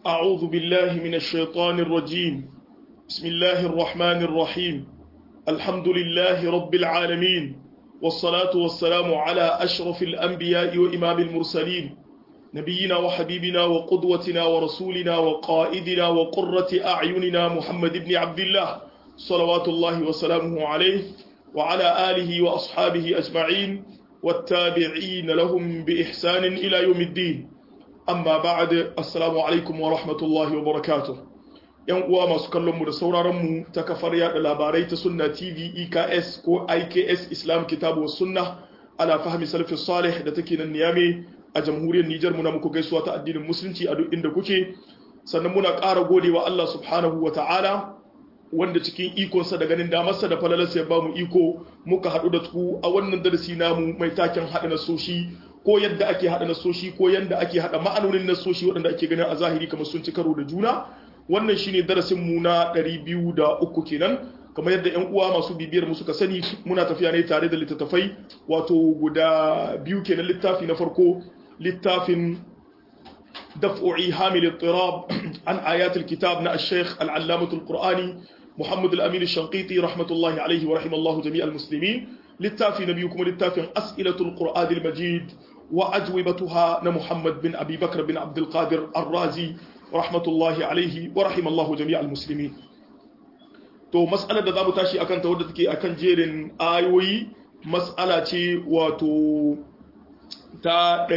أعوذ بالله من الشيطان الرجيم بسم الله الرحمن الرحيم الحمد لله رب العالمين والصلاة والسلام على أشرف الأنبياء وإمام المرسلين نبينا وحبيبنا وقدوتنا ورسولنا وقائدنا وقرة أعيننا محمد بن عبد الله صلوات الله وسلامه عليه وعلى آله وأصحابه أجمعين والتابعين لهم بإحسان إلى يوم الدين amma ba'ad assalamu alaikum wa rahmatullahi wa barakatuh yan uwa masu kallon mu da sauraron mu ta kafar yada labarai ta sunna tv eks ko iks islam kitabu was sunna ala fahmi salafis salih da take nan niyame a jamhuriyar Nijar muna muku gaisuwa ta addinin musulunci a duk inda kuke sannan muna ƙara godewa Allah subhanahu wa ta'ala wanda cikin ikonsa da ganin damarsa da falalarsa ya ba mu iko muka haɗu da ku a wannan darasi namu mai taken haɗa nasoshi ko yadda ake haɗa nasoshi ko yadda ake haɗa ma'anonin nasoshi waɗanda ake ganin a zahiri kamar sun ci karo da juna wannan shine darasin mu na 203 kenan kamar yadda ƴan uwa masu bibiyar mu suka sani muna tafiya ne tare da littattafai wato guda biyu kenan littafi na farko littafin daf'u ihamil ittirab an ayatul kitab na al-sheikh al-allamah al-qur'ani muhammad al-amin al-shanqiti rahmatullahi alayhi wa rahimallahu jami'al muslimin littafi na biyu kuma littafin as'ilatul qur'an al-majid وأجوبتها محمد بن أبي بكر بن عبد القادر الرازي رحمة الله عليه ورحم الله جميع المسلمين to mas'alar da zamu tashi akan ta wadda take akan jerin ayoyi mas'ala ce wato ta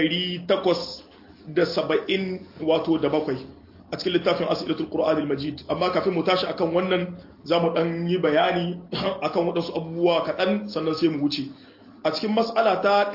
870 wato da bakwai a cikin littafin as'ilatul qur'an al-majid amma kafin mu tashi akan wannan zamu dan yi bayani akan wadansu abubuwa kadan sannan sai mu wuce a cikin mas'ala ta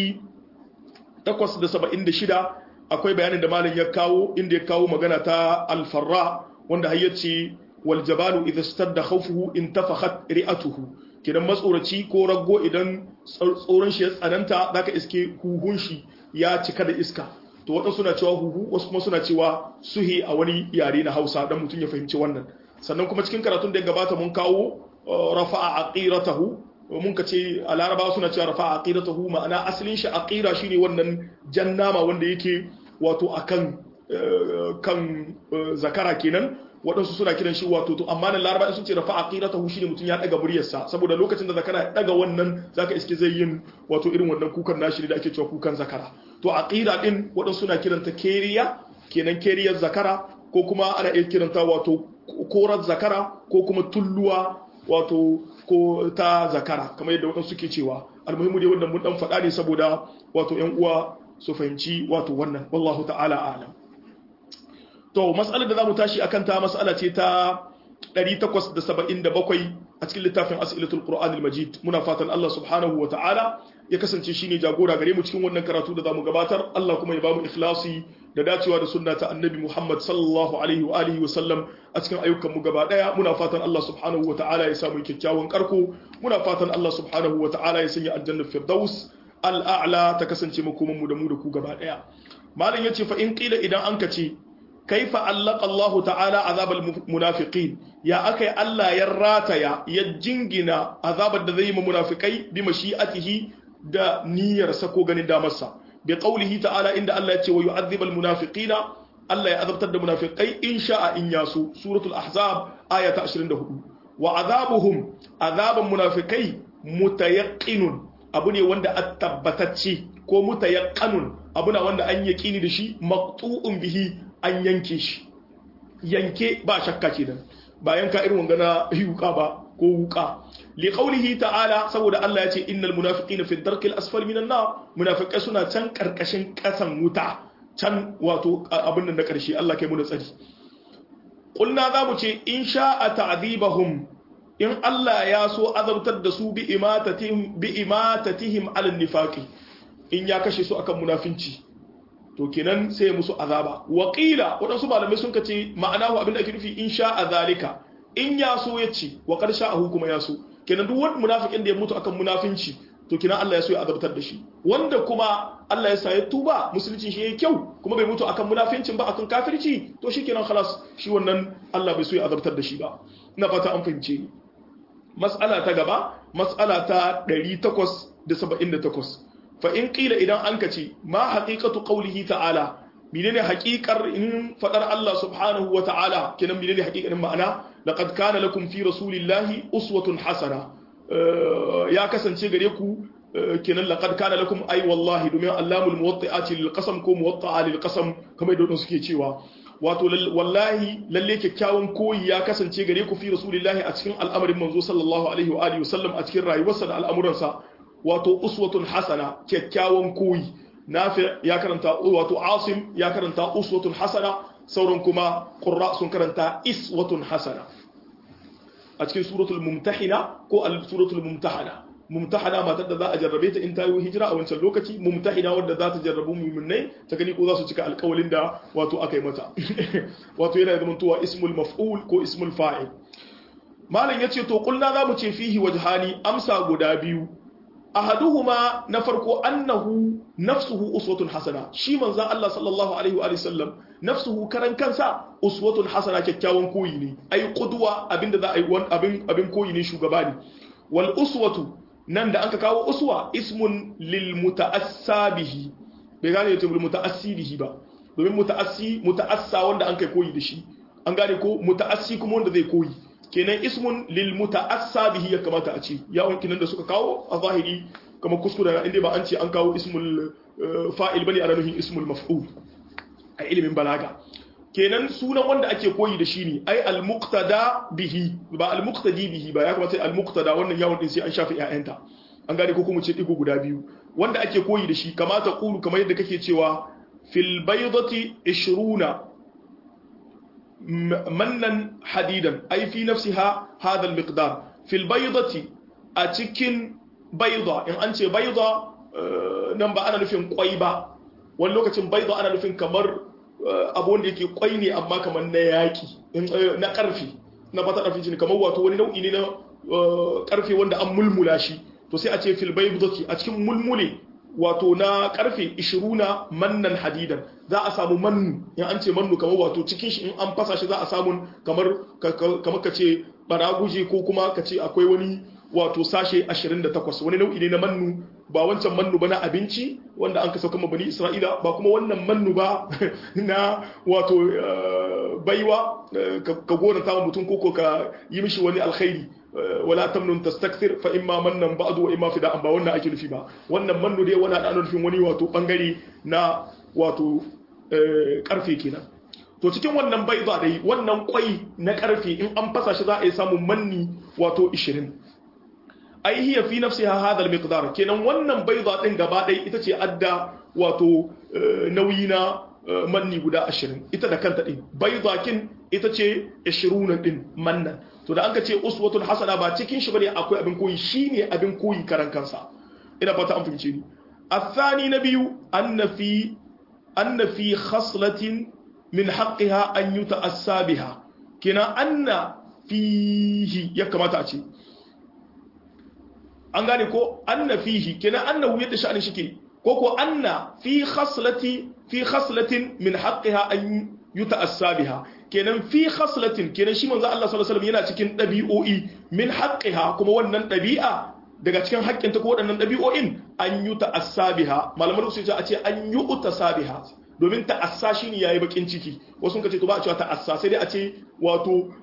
876 akwai bayanin da malam ya kawo inda ya kawo magana ta al-farra wanda hayyace wal jabalu idha istadda khawfuhu intafakhat ri'atuhu kidan matsoraci ko raggo idan tsoron shi ya tsananta zaka iske huhun shi ya cika da iska to wadansu suna cewa huhu wasu kuma suna cewa suhi a wani yare na Hausa dan mutun ya fahimci wannan sannan kuma cikin karatun da ya gabata mun kawo rafa'a aqiratahu mun ka ce a larabawa suna cewa rafa aqiratahu ma'ana asalin shi aqira shine wannan jannama wanda yake wato akan kan zakara kenan waɗansu suna kiran shi wato to amma nan larabawa sun ce rafa aqiratahu shine mutun ya daga muryarsa saboda lokacin da zakara ya daga wannan zaka iske zai yin wato irin wannan kukan nashi da ake cewa kukan zakara to aqira din waɗansu suna kiranta keriya kenan keriyar zakara ko kuma ana iya kiranta wato korar zakara ko kuma tulluwa wato ko ta zakara kamar yadda wadansu suke cewa almuhimmu dai wannan mun dan faɗa ne saboda wato ƴan uwa su fahimci wato wannan wallahu ta'ala a'lam to mas'alar da zamu tashi akan ta mas'ala ce ta 877 a cikin littafin as'ilatul qur'anil majid muna fatan Allah subhanahu wa ta'ala ya kasance shine jagora gare mu cikin wannan karatu da zamu gabatar Allah kuma ya bamu ikhlasi da dacewa da sunna ta annabi Muhammad sallallahu alaihi wa alihi wa sallam a cikin ayyukan mu gaba daya muna fatan Allah subhanahu wa ta'ala ya samu kyakkyawan karko muna fatan Allah subhanahu wa ta'ala ya sanya aljanna firdaus al'a'la ta kasance makoman mu da mu da ku gaba daya malam yace fa in qila idan an kace kaifa allaqa Allah ta'ala azabal munafiqin ya akai Allah ya rataya ya jingina azabar da zai yi munafikai bi mashi'atihi da niyyarsa ko ganin damarsa bi qawlihi ta'ala inda Allah ya ce wa yu'adhibal munafiqina Allah ya azabtar da munafiqai in sha'a in yasu suratul ahzab aya ta 24 wa azabuhum azaban munafiqai mutayaqqinun abu ne wanda at-tabbatacce ko mutayaqqanun abu na wanda an yaqini da shi maqtu'un bihi an yanke shi yanke ba shakka kenan ba yanka irin wangana yuka ba ko wuka li qawlihi ta'ala saboda Allah ya ce innal munafiqina fi ad-darkil asfali minan nar munafiqai suna can karkashin kasan wuta can wato abin nan da karshe Allah kai mu da tsari kulna zamu ce in sha'a ta'dibahum in Allah ya so azabtar da su bi imatatihim ala nifaqi in ya kashe su akan munafinci to kenan sai ya musu azaba waqila wadansu malamai sun kace ma'anahu abinda ake nufi in sha'a zalika in ya so yace wa qad sha'ahu kuma ya so kenan duk wani munafikin da ya mutu akan munafinci to kenan Allah ya so ya azabtar da shi wanda kuma Allah ya sa ya tuba musulunci shi yayi kyau kuma bai mutu akan munafincin ba akan kafirci to shikenan khalas shi wannan Allah bai so ya azabtar da shi ba ina fata an fahimce ni mas'ala ta gaba mas'ala ta 878 fa in qila idan an kace ma haqiqatu qawlihi ta'ala menene haƙiƙar in fadar Allah subhanahu wa ta'ala kenan menene haƙiƙanin ma'ana laqad kana lakum fi rasulillahi uswatun hasana ya kasance gare ku kenan laqad kana lakum ay wallahi domin allamul muwatti'ati lil qasam ko muwatta'a lil qasam kamar da suke cewa wato wallahi lalle kyakkyawan koyi ya kasance gare ku fi rasulillahi a cikin al'amarin manzo sallallahu alaihi wa alihi wasallam a cikin rayuwarsa da al'amuransa wato uswatun hasana kyakkyawan koyi nafi ya karanta wato asim ya karanta uswatun hasana sauran kuma qurra sun karanta iswatun hasana a cikin suratul mumtahina ko suratul mumtahana mumtahana matar da za a jarrabe ta in ta yi hijira a wancan lokaci mumtahina wadda za ta jarrabu mu'minai ta gani ko za su cika alƙawalin da wato aka yi mata wato yana zama tuwa ismul maf'ul ko ismul fa'il malam yace to kulna za mu ce fihi wajhani amsa guda biyu ahaduhuma na farko annahu nafsuhu uswatun hasana shi manzon Allah sallallahu alaihi wa sallam nafsuhu karan kansa uswatun hasana kyakkyawan koyi ne ai qudwa abinda za a yi abin koyi ne shugaba ne wal uswatu nan da aka kawo uswa ismun lil muta'assa bihi bai gane yace muta'assi bihi ba domin muta'assa wanda an kai koyi da shi an gane ko muta'assi kuma wanda zai koyi kenan ismun lil muta'assa bihi ya kamata a ce yawon kinan da suka kawo a zahiri kamar kuskure inda ba an ce an kawo ismul fa'il bane ana nufin ismul maf'ul a ilimin balaga kenan sunan wanda ake koyi da shi ne ai al-muqtada bihi ba al-muqtadi bihi ba ya kamata al-muqtada wannan yawon din sai an shafi ƴaƴanta an gane ko kuma ce digo guda biyu wanda ake koyi da shi kamata qulu kamar yadda kake cewa fil baydati 20 mannan hadidan ai fi nafsiha hadha al-miqdar fil baydati a cikin bayda in an ce bayda nan ba ana nufin kwai ba wani lokacin bayda ana nufin kamar abu wanda yake kwai ne amma kamar na yaki na karfi na fata karfi ne kamar wato wani nau'i ne na karfe wanda an mulmula shi to sai a ce fil baydati a cikin mulmule wato na karfe 20 mannan hadidan za a samu mannu in an ce mannu kamar wato cikin shi in an fasa shi za a samu kamar ka ce baraguje ko kuma ka ce akwai wani wato sashe 28 wani nau'i ne na mannu ba wancan mannu ba na abinci wanda an ka sauka bani Isra'ila ba kuma wannan mannu ba na wato baiwa ka gona ta mutum ko ka yi mishi wani alkhairi wala tamnun tastakthir fa imma mannan ba'du wa imma fida'an ba wannan ake nufi ba wannan mannu dai wani da nufin wani wato bangare na wato karfe kenan to cikin wannan baiza dai wannan kwai na karfe in an fasa shi za a yi samun manni wato 20 ai hiya fi nafsiha hadha al-miqdar kenan wannan baiza din gaba dai ita ce adda wato nauyi na manni guda 20 ita da kanta din baizakin ita ce 20 din mannan to da an ka ce uswatul hasana ba cikin shi bane akwai abin koyi shine abin koyi karan kansa ina fata an fahimce ni athani nabiyu anna fi khaslatin min haqqiha an yuta'assa biha kina anna fihi ya kamata a ce an gane ko anna fihi kina annahu yadda sha'ani shike ko anna fi khaslatin min haqqiha an yuta'assa biha kenan fi khaslatin kenan shi manzo Allah sallallahu alaihi wasallam yana cikin dabi'o'i min haqqiha kuma wannan dabi'a daga cikin haƙƙinta ko waɗannan dabi'o'in an yuta'assa biha malaman su ce a ce an yu'tasa biha domin ta'assa shine yayi bakin ciki wasu sun ce to ba a cewa ta'assa sai dai a ce wato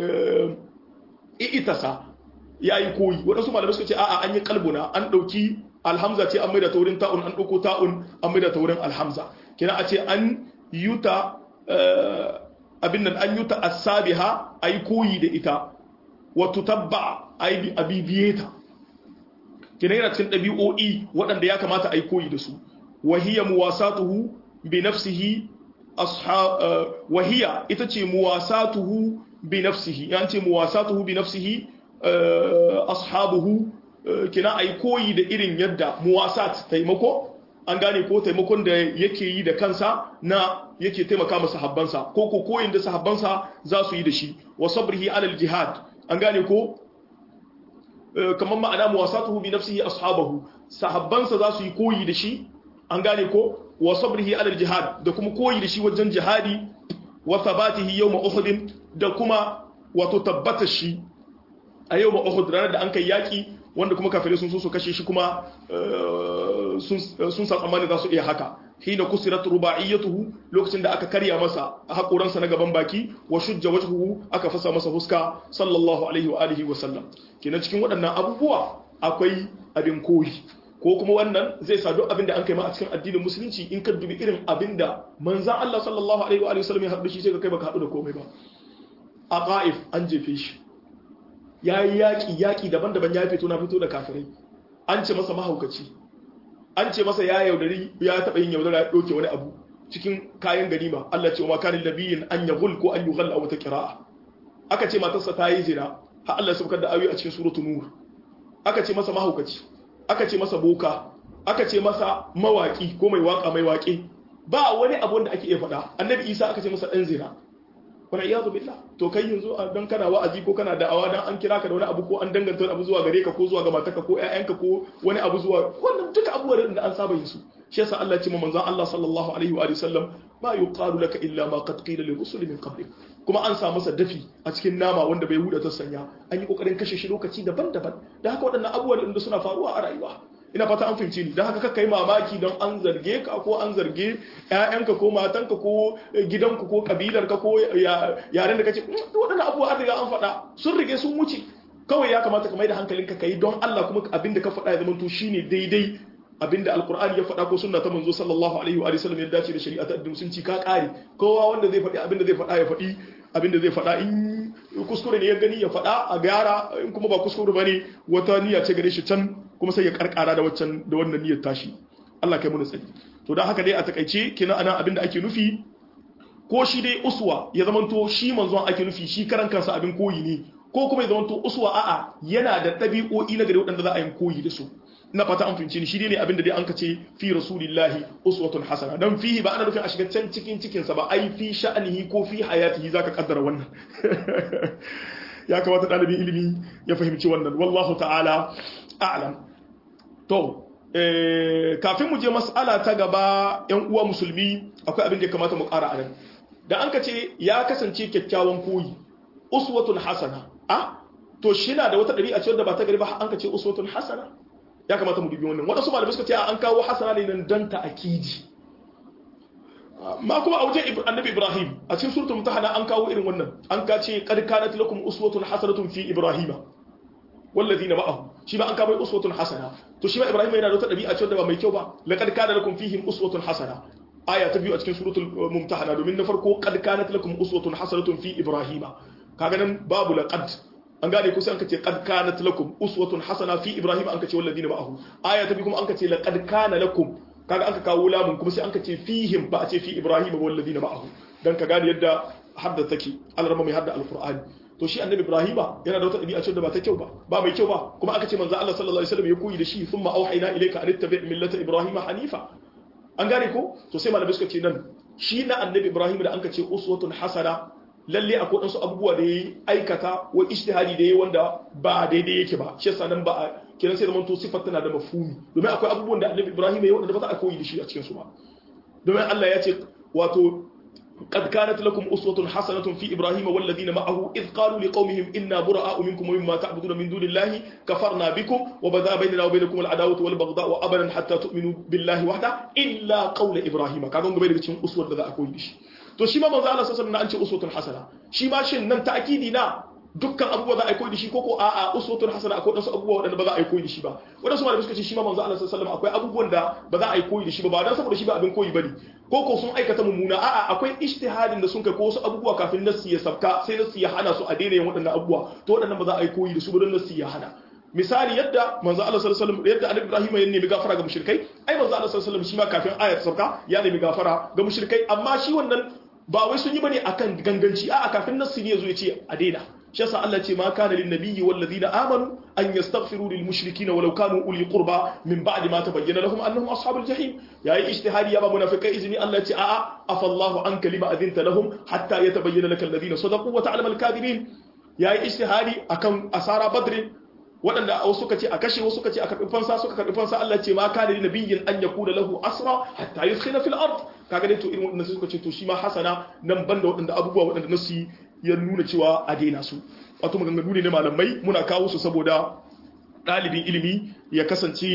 i'tasa yayi koyi wadansu malamai suka ce a'a an yi kalbuna an dauki alhamza ce an maida ta wurin ta'un an dauko ta'un an maida ta wurin alhamza kina a ce an yuta abin nan an yuta asabiha ay koyi da ita wa tutabba ay abibiyeta kina yana cikin dabi'o'i waɗanda ya kamata ay koyi da su wa hiya muwasatuhu bi nafsihi wa hiya ita ce muwasatuhu bi nafsihi yan ce muwasatuhu bi nafsihi ashabuhu kina ai koyi da irin yadda muwasat taimako an gane ko taimakon da yake yi da kansa na yake taimaka masa sahabbansa ko koyin da sahabbansa za su yi da shi wa sabrihi alal jihad an gane ko kamar ma'ana muwasatuhu bi nafsihi ashabahu sahabbansa za su yi koyi da shi an gane ko wa sabrihi alal jihad da kuma koyi da shi wajen jihadi wa thabatihi yawm uhud da kuma wato tabbatar shi a yawm uhud ranar da an kai yaki wanda kuma kafirai sun so su kashe shi kuma sun sa tsammani za su iya haka hina kusirat rubaiyatuhu lokacin da aka karya masa hakoransa na gaban baki wa shujja wajhuhu aka fasa masa huska sallallahu alaihi wa alihi wa sallam kenan cikin waɗannan abubuwa akwai abin koyi ko kuma wannan zai sa duk abin da an kai ma a cikin addinin musulunci in ka dubi irin abin da manzon Allah sallallahu alaihi wa alihi wa sallam ya haɗu shi sai ka kai baka haɗu da komai ba a Qaif an jefe shi yayi yaki daban-daban ya fito na fito da kafirai an ce masa mahaukaci an ce masa ya yaudari ya taɓa yin yaudara ya ɗauke wani abu cikin kayan ganima Allah ce wa makarin labiyin an yaghul ko an yughal a wata qira'a aka ce matarsa ta yi zina har Allah ya saukar da ayoyi a cikin suratul nur aka ce masa mahaukaci aka ce masa boka aka ce masa mawaki ko mai waka mai waƙe ba wani abu da ake iya faɗa annabi Isa aka ce masa dan zina wala iyadu billah to kai yanzu dan kana wa'azi ko kana da'awa dan an kira ka da wani abu ko an danganta wani abu zuwa gare ka ko zuwa ga matarka ko ƴaƴanka ko wani abu zuwa wannan duka abubuwan da an saba yin su shi yasa Allah ya ce manzon Allah sallallahu alaihi wa sallam ma yuqalu laka illa ma qad qila li rusuli min qablik kuma an sa masa dafi a cikin nama wanda bai huda ta sanya an yi kokarin kashe shi lokaci daban-daban da haka waɗannan abubuwan da suna faruwa a rayuwa ina fata an fahimce ni don haka kakka yi mamaki don an zarge ka ko an zarge ƴaƴanka ko matanka ko gidanku ko kabilarka ko yaren da kace waɗannan abubuwa an riga an faɗa sun rige sun wuce kawai ya kamata ka mai da hankalinka kai don Allah kuma abin da ka faɗa ya zama to shine daidai abin da alkur'ani ya faɗa ko sunna ta manzo sallallahu alaihi wa sallam ya dace da shari'a ta addinin musulunci ka kare kowa wanda zai faɗi abin da zai faɗa ya faɗi abin da zai faɗa in kuskure ne ya gani ya faɗa a gyara in kuma ba kuskure bane wata niyya ce gare shi can kuma sai ya karkara da wannan niyyar tashi Allah kai mu tsari to dan haka dai a takaice kina anan abin da ake nufi ko shi dai uswa ya zamanto shi manzon ake nufi shi karan kansa abin koyi ne ko kuma ya zamanto uswa a'a yana da dabi'o'i na gare waɗanda za a yi koyi da su na fata an fahimci ni shi ne abin da dai an kace fi rasulillahi uswatun hasana dan fihi ba ana nufin a shiga can cikin sa ba ai fi sha'anihi ko fi hayatihi zaka kaddara wannan ya kamata dalibin ilimi ya fahimci wannan wallahu ta'ala a'lam to kafin mu je mas'ala ta gaba yan uwa musulmi akwai abin da ya kamata mu ƙara a nan da an kace ya kasance kyakkyawan koyi uswatun hasana to shi na da wata ɗabi'a ce wanda ba ta gari ba an kace uswatun hasana ya kamata mu dubi wannan wadansu malamai suka ce an kawo hasana ne nan dan ta'kidi ma kuma a wajen annabi Ibrahim a cikin suratul mumtahana an kawo irin wannan an kace qad kanat lakum uswatun hasanatun fi ibrahima walladhina ma'ahu shi ba an kawo uswatun hasana to shi ba Ibrahim yana da wata dabi'a ce wanda ba mai kyau ba laqad kana lakum fihim uswatun hasana aya ta biyu a cikin suratul mumtahana domin na farko qad kanat lakum uswatun hasanatun fi ibrahima kaga nan babu laqad an gane kusa an kace qad kanat lakum uswatun hasana fi ibrahim an kace walladina ma'ahu aya ta bi kuma an kace laqad kana lakum kaga an ka kawo lamun kuma sai an kace fihim ba a ce fi ibrahim walladina ma'ahu dan ka gane yadda hadda take alrama mai hadda alqur'ani to shi annabi ibrahim yana da wata dabi'a ce da ba ta kyau ba mai kyau ba kuma aka ce manzo Allah sallallahu alaihi wasallam ya koyi da shi thumma auhayna ilayka an tattabi' millata ibrahim hanifa an gane ko to sai malamai suka ce nan shi na annabi ibrahim da an kace uswatun hasana lalle akwai wasu abubuwa da yayi aikata wa ijtihadi da yayi wanda ba daidai yake ba shi yasa nan ba kiran sai zaman to sifar tana da mafhumi domin akwai abubuwan da Annabi Ibrahim yayi wanda ba za a koyi da shi a cikin su ba domin Allah ya ce wato qad kanat lakum uswatun hasanatun fi ibrahim wal ladina ma'ahu id qalu liqaumihim inna bura'a'u minkum wa mimma ta'buduna min dunillahi kafarna bikum wa bada bainana wa bainakum al adawatu wal baghdha'u abadan hatta tu'minu billahi wahda illa qawla ibrahim kaga gaba daga cikin uswar da za a koyi da shi to shi ma manzo Allah sallallahu alaihi wasallam an ce uswatun hasana shi ma shin nan ta'kidi na dukkan abubuwa za a koyi da shi koko a'a uswatun hasana akwai wasu abubuwa wadanda ba za a koyi da shi ba wadansu malamai suka ce shi ma manzo Allah sallallahu alaihi wasallam akwai abubuwan da ba za a koyi da shi ba dan saboda shi ba abin koyi bane koko sun aikata mummuna a'a akwai ijtihadin da sun kai ko wasu abubuwa kafin nassi ya sabka sai nassi ya hana su a daina yin wadannan abubuwa to wadannan ba za a koyi da su ba don nassi ya hana misali yadda manzo Allah sallallahu alaihi wasallam yadda Annabi Ibrahim ya nemi gafara ga mushrikai ai manzo Allah sallallahu alaihi wasallam shi ma kafin ayat sabka ya nemi gafara ga mushrikai amma shi wannan ba wai sun yi bane akan ganganci a'a kafin nassi ne yazo ya ce a daina shi yasa Allah ce ma kana lin nabiyyi wal ladina amanu an yastaghfiru lil mushrikeena walau kanu uli qurba min ba'di ma tabayyana lahum annahum ashabul jahim yayi ijtihadi ya ba munafikai izini Allah ce a'a afallahu an kalima adinta lahum hatta yatabayyana lakal ladina sadaqu wa ta'lamu al kadhibin yayi ijtihadi akan asara badr waɗanda wasu suka ce a kashe wasu suka ce a karɓi fansa suka karɓi fansa Allah ce ma kana lin nabiyyin an yakuna lahu asra hatta yuskhina fil ard kaga dai to irin waɗanda suka ce to shi ma hasana nan banda waɗanda abubuwa waɗanda nasu ya nuna cewa a daina su wato maganganu ne na malamai muna kawo su saboda ɗalibin ilimi ya kasance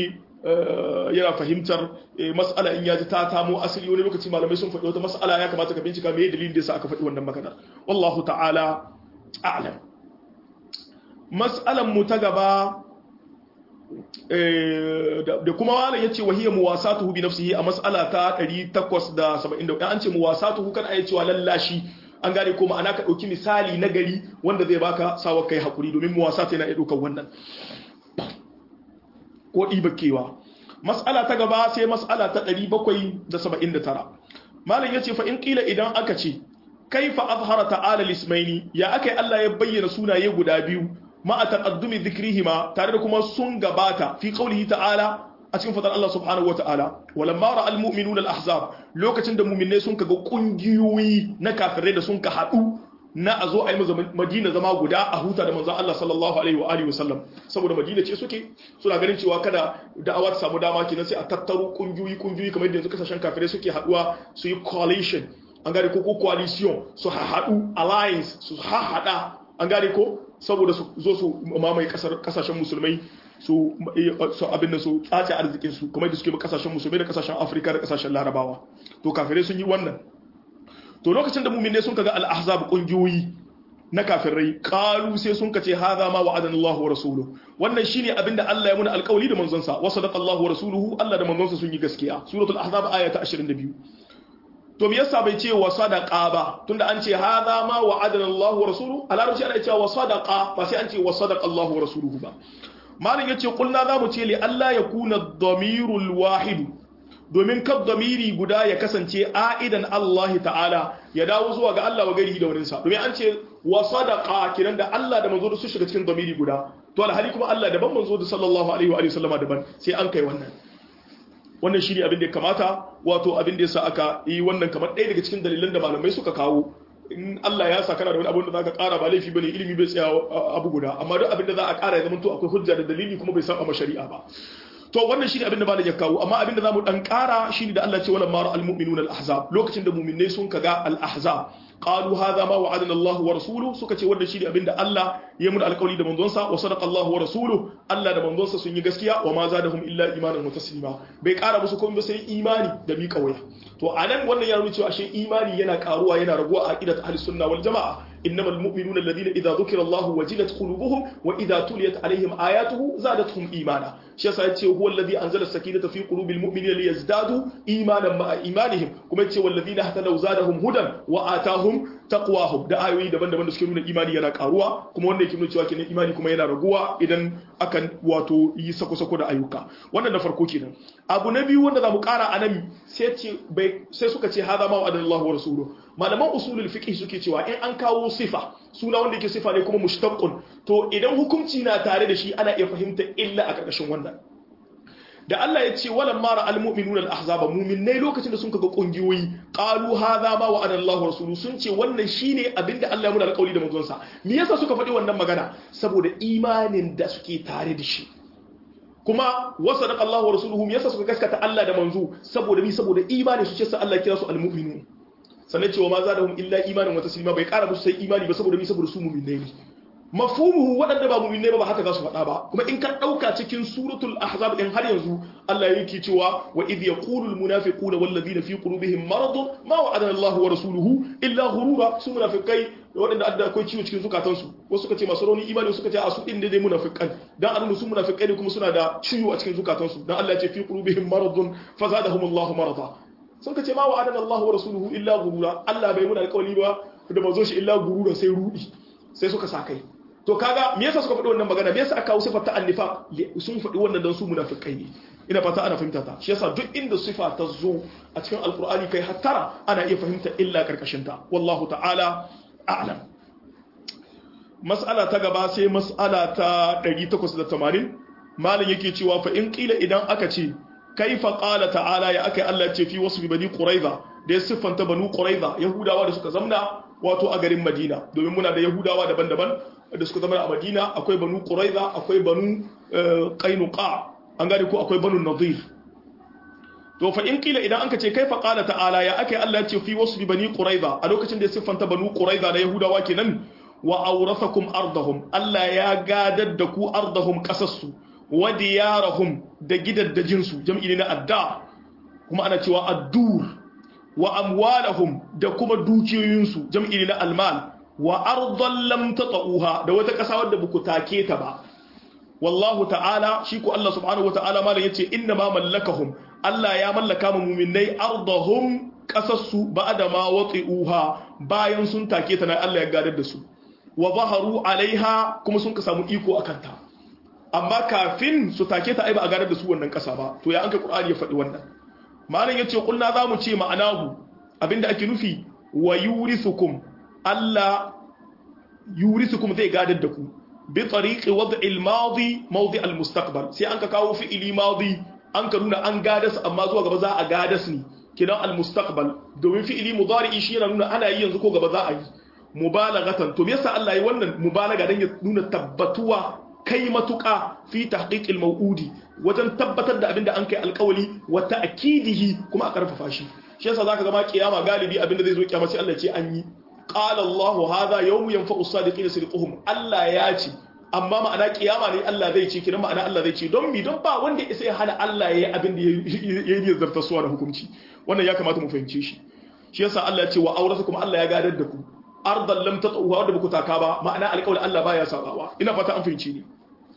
yana fahimtar mas'ala in yaji ta tamo asali wani lokaci malamai sun faɗi wata mas'ala ya kamata ka bincika me dalilin da yasa aka faɗi wannan magana wallahu ta'ala a'lam mas'alan mu ta gaba da kuma malam yace wahiya muwasatuhu bi nafsihi a mas'ala ta 870 an ce muwasatuhu kan ayi cewa lallashi an gane ko ma'ana ka dauki misali na gari wanda zai baka sawa kai hakuri domin muwasata yana iya daukar wannan ko dibakewa mas'ala ta gaba sai mas'ala ta 779 malam yace fa in qila idan aka ce kaifa azhara ta'ala lismaini ya akai Allah ya bayyana sunaye guda biyu ma'a taqaddumi dhikrihima tare da kuma sun gabata fi qawlihi ta'ala a cikin fadar Allah subhanahu wata'ala walamma ra'al mu'minuna al-ahzab lokacin da mu'minai sun kaga kungiyoyi na kafirai da sun ka hadu na azo ayi Madina zama guda a huta da manzon Allah sallallahu alaihi wa alihi wasallam saboda Madina ce suke suna ganin cewa kada da'awa ta samu dama kenan sai a tattaro kungiyoyi kamar yadda yanzu kasashen kafirai suke haduwa su yi coalition an gane ko coalition su haɗu alliance su haɗa an gane ko saboda su zo su mamaye kasashen musulmai su abin da su tsace arzikin su kamar da suke ba kasashen musulmai da kasashen Afirka da kasashen Larabawa to kafirai sun yi wannan to lokacin da mu'minai sun kaga al-ahzab kungiyoyi na kafirai qalu sai sun kace hadha ma wa'adana Allahu wa rasuluhu wannan shine abinda Allah ya muna alƙawari da manzon sa wa sadaqa Allahu wa rasuluhu Allah da manzon sa sun yi gaskiya suratul ahzab aya ta 22 to me yasa bai ce wa sadaqa ba tunda an ce hadha ma wa'adana Allahu wa rasuluhu a larabci ana cewa wa sadaqa ba sai an ce wa sadaqa Allahu wa rasuluhu ba malin yace kulna zamu ce li Allah ya kuna dhamirul wahid domin kad dhamiri guda ya kasance aidan Allah ta'ala ya dawo zuwa ga Allah wa gari da wurin sa domin an ce wa sadaqa kiran da Allah da manzo su shiga cikin dhamiri guda to alhali kuma Allah daban manzo sallallahu alaihi wa sallama daban sai an kai wannan shi ne abin da ya kamata wato abin da ya sa aka yi wannan kamar ɗaya daga cikin dalilan da malamai suka kawo in Allah ya sa kana da wani abin da za ka ƙara ba laifi bane ilimi bai tsaya abu guda amma duk abin da za a ƙara ya zama to akwai hujja da dalili kuma bai san a shari'a ba to wannan shi ne abin da malam ya kawo amma abin da za mu ɗan ƙara shi ne da Allah ce wala mara al-mu'minuna al-ahzab lokacin da mu'minai sun kaga al-ahzab qalu hadha ma wa'adana Allah wa rasuluhu suka ce wannan shine abinda Allah ya mun alƙawari da manzonsa wa sadaqa Allah wa rasuluhu Allah da manzonsa sun yi gaskiya wa ma zadahum illa imanan wa taslima bai ƙara musu komai ba sai imani da miƙa waya to anan wannan ya nuna cewa ashe imani yana ƙaruwa yana raguwa a aqidat ahlus sunna wal jamaa إنما المؤمنون الذين إذا ذكر الله وجلت قلوبهم وإذا تليت عليهم آياته زادتهم إيمانا شيء هو الذي أنزل السكينة في قلوب المؤمنين ليزدادوا إيمانا مع إيمانهم كما يتشي والذين اهتدوا زادهم هدى وآتاهم تقواهم da ayoyi daban-daban da suke nuna imani yana karuwa kuma wanda yake nuna cewa kenan imani kuma yana raguwa idan akan wato yi sako-sako da ayyuka wannan da farko kenan abu na biyu wanda zamu kara anan sai suka ce hada ma wa'adallahu wa rasuluhu malaman usulul fiqh suke cewa in an kawo sifa suna wanda yake sifa ne kuma mushtaqqun to idan hukunci na tare da shi ana iya fahimta illa a karkashin wannan da Allah ya ce walan mara almu'minuna al-ahzaba mu'minai lokacin da sun kaga kungiyoyi qalu hadha ma wa'ada Allahu rasuluhu sun ce wannan shine abinda Allah ya muna alƙawari da manzon sa me yasa suka faɗi wannan magana saboda imanin da suke tare da shi kuma wasadaqa Allahu wa rasuluhu me yasa suka gaskata Allah da manzo saboda imani su ce sa Allah kira su al-mu'minun sannan cewa ma zadahum illa imanin wa taslima bai ƙara musu sai imani ba saboda su mu'minai ne mafhumuhu waɗanda ba mu'minai ba haka za su faɗa ba kuma in ka ɗauka cikin suratul ahzab din har yanzu Allah yake cewa wa idh yaqulu al munafiquna wal ladina fi qulubihim maradun ma wa'adana Allahu wa rasuluhu illa ghurura su munafikai waɗanda adda akwai ciwo cikin zukatansu wasu suka ce masu rauni imani suka ce a su din dai munafikan dan annu su munafikai ne kuma suna da ciwo a cikin zukatansu dan Allah ya ce fi qulubihim maradun fazadahum Allahu marada sun ka ce ma wa'adana Allahu wa rasuluhu illa ghurura Allah bai mun alƙawari ba da mazo shi illa ghurura sai rudi sai suka sa kai to kaga me yasa suka faɗi wannan magana me yasa aka kawo sifar ta annifaq sun faɗi wannan dan su munafikai ne ina fata ana fahimta ta shi yasa duk inda sifa ta zo a cikin alqur'ani kai hattara ana iya fahimta illa karkashin ta wallahu ta'ala a'lam mas'ala ta gaba sai mas'ala ta 880 malam yake cewa fa in qila idan aka ce kaifa qala ta'ala ya akai Allah ce fi wasfi bani quraiza da ya siffanta banu quraiza yahudawa da suka zamna wato a garin Madina domin muna da yahudawa daban-daban da suka zama a Madina akwai banu quraiza akwai banu qainuqa an gane ko akwai banu nadir to fa in kila idan anka ce kaifa qala ta'ala ya akai Allah ya ce fi wasfi bani quraiza a lokacin da ya siffanta banu quraiza da yahudawa kenan wa awrathakum ardahum Allah ya gadar da ku ardahum qasassu wa diyarahum da gidaddajin su jam'i ne na adda kuma ana cewa addur wa amwalahum da kuma dukiyoyin su jam'i ne na almal wa ardan lam tatauha da wata kasa wadda buku take ta ba wallahu ta'ala shi ko Allah subhanahu wata'ala malan yace inna ma mallakahum Allah ya mallaka mu mu'minai ardahum kasassu ba'da ma wati'uha bayan sun take ta na Allah ya gadar da su wa zaharu alaiha kuma sun ka samu iko akan ta amma kafin su take ta ai ba a gadar da su wannan kasa ba to ya an kai Qur'ani ya faɗi wannan malan yace kullu zamu ce ma'anahu abinda ake nufi wa yurisukum Allah yurisukum zai gadar da ku bi tariqi wad'i al-madi mawdi' al-mustaqbal sai an ka kawo fi'ili madi an ka nuna an gadas amma zuwa gaba za a gadas ni kidan al-mustaqbal domin fi'ili mudari'i shi yana nuna ana yi yanzu ko gaba za a yi mubalaghatan to me yasa Allah yi wannan mubalaga dan ya nuna tabbatuwa kai matuka fi tahqiq al-maw'udi wajen tabbatar da abinda an kai alƙawali wa ta'kidihi kuma a karfafa shi shi yasa zaka ga ma kiyama galibi abinda zai zo kiyama sai Allah ya ce an yi qala Allahu hadha yawmu yanfa'u as-sadiqina sidquhum Allah ya ce amma ma'ana kiyama ne Allah zai ce kiran ma'ana Allah zai ce don mi don ba wanda ya sai hana Allah yayi abin da yayi zartar suwa da hukunci wannan ya kamata mu fahimce shi shi yasa Allah ya ce wa auratukum Allah ya gadar da ku ardan lam tatuha wanda baku taka ba ma'ana alƙawli Allah baya sabawa ina fata an fahimce ni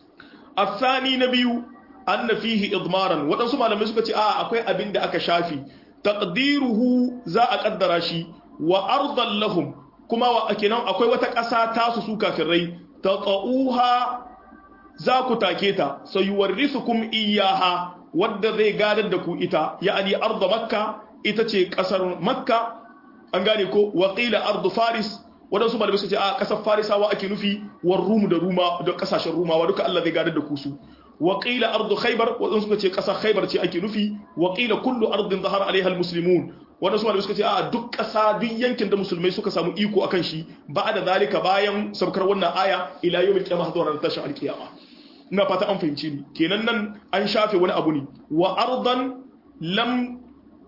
الثاني نبي أن فيه إضمارا waɗansu malamai suka ce a akwai abin da aka shafi taqdiruhu za a kaddara shi wa ardan lahum kuma wa kenan akwai wata ƙasa tasu su kafirai taqauha za ku take ta sayuwarrisukum iyaha wadda zai gadar da ku ita ya'ani ardu makka ita ce ƙasar makka an gane ko wa qila ardu faris wadansu malamai suka ce a ƙasar farisawa ake nufi war rum da ruma da ƙasashen rumawa duka Allah zai gadar da ku su wa qila ardu khaybar wadansu suka ce ƙasar khaybar ce ake nufi wa qila kullu ardin zahara alaiha almuslimun wadansu malamai suka ce a duk ƙasa duk yankin da musulmai suka samu iko akan shi ba'da zalika bayan sabkar wannan aya ila yawmil qiyamah zuwa ran tashin alqiyama ina fata an fahimci ni kenan nan an shafe wani abu ne wa ardan lam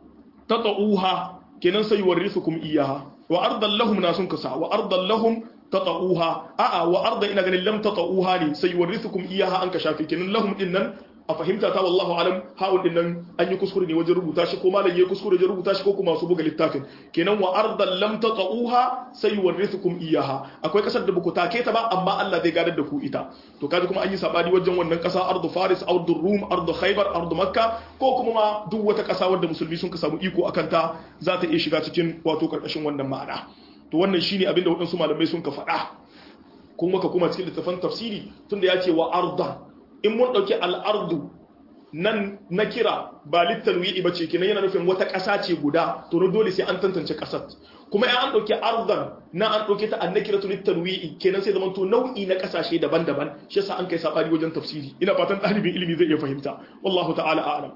tatauha kenan sai warisukum iyaha wa ardan lahum nasun kasa wa ardan lahum tatauha a'a wa ardan ina ganin lam tatauha ne sai warisukum iyaha an ka shafe kenan lahum din nan a fahimta ta wallahu alam haul din nan an yi kuskure ne wajen rubuta shi ko malam yayi kuskure wajen rubuta shi ko kuma su buga littafin kenan wa ardan lam tatauha sai warisukum iyaha akwai kasar da buku take ta ba amma Allah zai gadar da ku ita to kaji kuma an yi sabani wajen wannan kasa ardu faris ardu rum ardu khaybar ardu makka ko kuma ma duk wata kasa wanda musulmi sun ka samu iko akan ta za ta iya shiga cikin wato karkashin wannan ma'ana to wannan shine abin da wadansu malamai sun ka faɗa kuma ka kuma cikin littafin tafsiri tunda ya ce wa ardan in mun ɗauki al'ardu nan na kira ba littanwi'i ba ce kenan yana nufin wata ƙasa ce guda to na dole sai an tantance ƙasar kuma ya an ɗauki ardan na an ɗauke ta an na kira tu littanwi'i kenan sai zamanto nau'i na ƙasashe daban-daban shi yasa an kai saɓani wajen tafsiri ina fatan ɗalibin ilimi zai iya fahimta wallahu ta'ala a'lam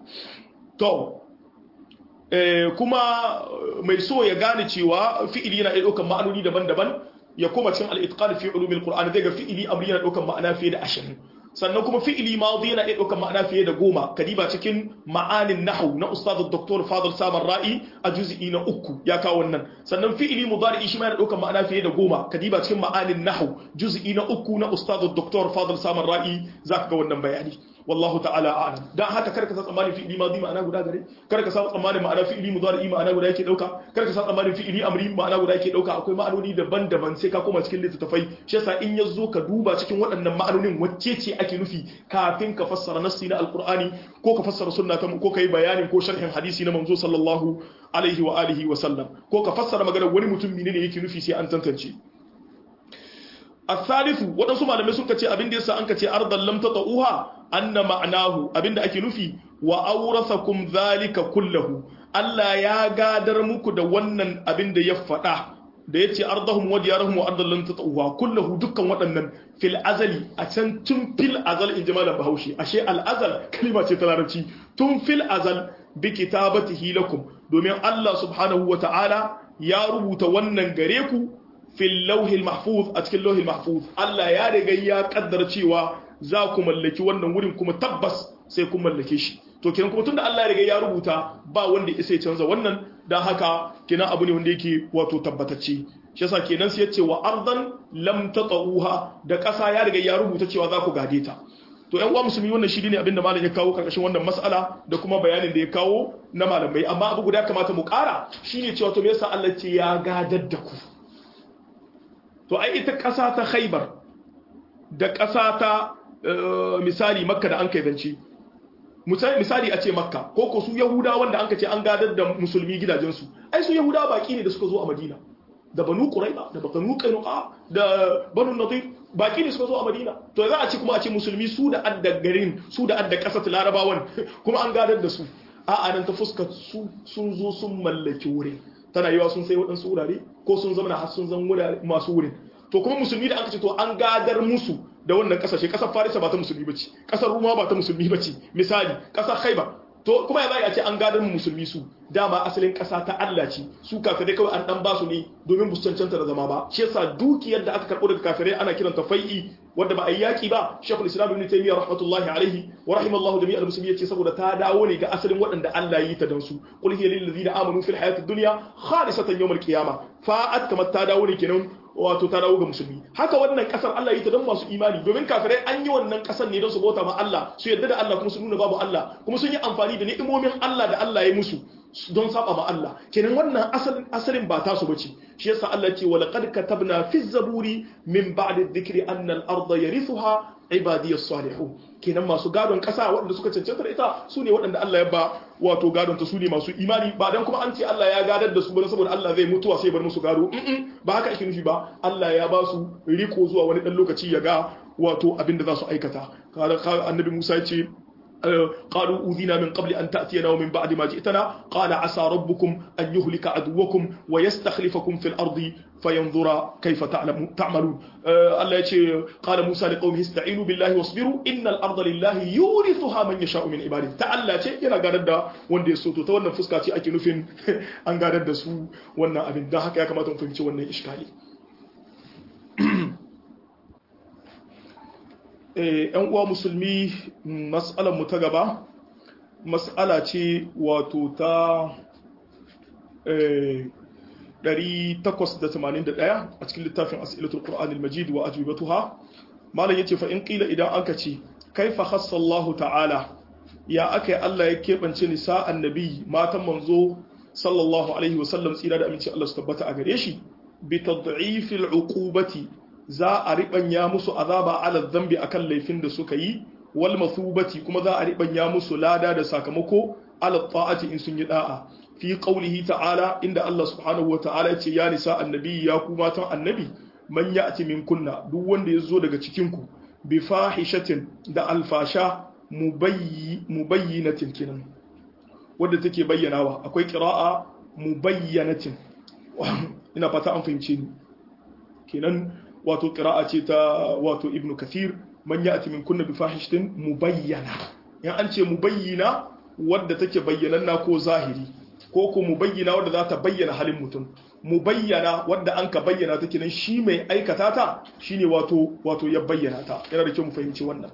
to kuma mai so ya gane cewa fi'ili yana iya ɗaukar ma'anoni daban-daban ya koma cikin al-itqan fi ulumil qur'an zai ga fi'ili amri yana ɗaukar ma'ana fiye da 20 sannan kuma fi'ili madi yana iya ɗaukar ma'ana fiye da 10 kadiba cikin ma'anin nahwu na ustad dr fadil samar ra'i a juz'i na 3 ya kawo wannan sannan fi'ili mudari shi ma yana ɗaukar ma'ana fiye da 10 kadiba cikin ma'anin nahwu juz'i na 3 na ustad dr fadil samar ra'i zaka ga wannan bayani wallahu ta'ala a'lam dan haka karka sa tsammanin fi'ili madi ma'ana guda gare karka sa tsammanin ma'ana fi'ili mudari ma'ana guda yake dauka karka sa tsammanin fi'ili amri ma'ana guda yake dauka akwai ma'anoni daban-daban sai ka koma cikin littattafai shi yasa in yazo ka duba cikin waɗannan ma'anonin wacce ce ake nufi kafin ka fassara nassi na alqur'ani ko ka fassara sunna ta ko kai bayanin ko sharhin hadisi na manzo sallallahu alaihi wa alihi wa sallam ko ka fassara maganar wani mutum menene yake nufi sai an tantance الثالث waɗansu malamai suka ce abin da yasa an ka ce ardan lam tatauha anna ma'nahu abinda ake nufi wa awrathakum zalika kullahu Allah ya gadar muku da wannan abin da ya faɗa da yace ardahum wa diyarahum wa ardan lam tatauha kullahu dukkan waɗannan fil azali a can tun fil azal in jama'a bahaushe ashe al azal kalima ce ta larabci tun fil azal bi kitabatihi lakum domin Allah subhanahu wa ta'ala ya rubuta wannan gare ku fil lauhil mahfuz a cikin lauhil mahfuz Allah ya riga ya kaddara cewa za ku mallaki wannan wurin kuma tabbas sai kun mallake shi to kenan kuma tunda Allah ya riga ya rubuta ba wanda ya sai canza wannan dan haka kenan abu ne wanda yake wato tabbatacce shi yasa kenan sai yace wa ardan lam tatauha da kasa ya riga ya rubuta cewa za ku gade ta to ƴan uwa musulmi wannan shi ne abinda malam ya kawo karkashin wannan mas'ala da kuma bayanin da ya kawo na malamai amma abu guda kamata mu ƙara shine cewa to me yasa Allah ce ya gadar da ku to ai ita ƙasa ta Khaibar da ƙasa ta misali Makka da an kai zance misali a ce Makka ko su Yahudawa wanda an ka ce an gadar da musulmi gidajensu ai su Yahudawa baki ne da suka zo a Madina da Banu Quraiba da Banu Qainuqa da Banu Nadir baki ne suka zo a Madina to za a ce kuma a ce musulmi su da adda garin su da adda ƙasar Larabawan kuma an gadar da su a'a nan ta fuskar su sun zo sun mallaki wurin tana yiwa sun sai waɗansu wurare ko sun zama har sun zan wurare masu wurin to kuma musulmi da aka ce to an gadar musu da wannan kasashe kasar Farisa ba ta musulmi bace kasar Roma ba ta musulmi bace misali kasar Khaibar to kuma ya zai a ce an gadar mu musulmi su dama asalin kasa ta Allah ce su kafirai kawai an dan ba su ne domin bu cancanta da zama ba shi yasa dukiyar da aka karbo daga kafirai ana kiranta fai'i wanda ba a yi yaki ba Sheikhul Islam Ibn Taymiyyah rahmatullahi alaihi wa rahimallahu jami'al muslimin yace saboda ta dawo ne ga asalin waɗanda Allah ya yi ta dan su qul hiya lil ladina amanu fil hayatid dunya khalisatan yawmal qiyamah fa'at kamar ta dawo ne kenan wato ta dawo ga musulmi haka wannan kasar Allah yi ta don masu imani domin kafirai an yi wannan kasar ne don su bauta ma Allah su yarda da Allah kuma su nuna babu Allah kuma sun yi amfani da ni'imomin Allah da Allah ya musu don saba ma Allah kenan wannan asalin ba tasu bace shi yasa Allah ce wa laqad katabna fi zaburi min ba'di dhikri anna al-ardha yarithuha ibadiyas salihun kenan masu gadon kasa waɗanda suka cancanta da ita su ne waɗanda Allah ya ba wato gadon ta su ne masu imani ba dan kuma an ce Allah ya gadar da su ba saboda Allah zai mutuwa sai bar musu gado ba haka ake nufi ba Allah ya ba su riko zuwa wani dan lokaci ya ga wato abin da za su aikata annabi Musa ya ce قالوا أوذينا من قبل أن تأتينا ومن بعد ما جئتنا قال عسى ربكم أن يهلك عدوكم ويستخلفكم في الأرض فينظر كيف تعملون الله يقول قال موسى لقومه استعينوا بالله واصبروا إن الأرض لله يورثها من يشاء من عباده تعالى ce yana gadar da wanda ya so to ta wannan fuska ce ake nufin an gadar da su wannan abin dan haka ya kamata mu fahimci wannan iskali ‘yan uwa musulmi mas'alar mu ta gaba mas'ala ce wato ta 881 a cikin littafin as'ilatul qur'anil majid wa ajwibatuha malam yace fa in qila idan aka ce kaifa khassallahu ta'ala ya akai Allah ya kebance nisa annabi matan manzo sallallahu alaihi wasallam tsira da aminci Allah su tabbata a gare shi bi tad'ifil uqubati za a riɓanya musu azaba ala zambi akan laifin da suka yi wal masubati kuma za a riɓanya musu lada da sakamako ala ta'ati in sun yi da'a fi qawlihi ta'ala inda Allah subhanahu wa ta'ala ya ce ya nisa annabi ya ku matan annabi man ya'ti min kunna duk wanda ya zo daga cikin ku bi fahishatin da alfasha mubayyinatin kinan wanda take bayyanawa akwai qira'a mubayyanatin ina fata an fahimce ni kenan wato qira'a ce ta wato ibnu kathir man ya'ti min kunna bi fahishatin mubayyana yan an ce mubayyina wadda take bayyananna ko zahiri ko ko mubayyana wadda za ta bayyana halin mutum mubayyana wadda an ka bayyana ta kenan shi mai aikata ta shine wato ya bayyana ta yana da kyau mu fahimci wannan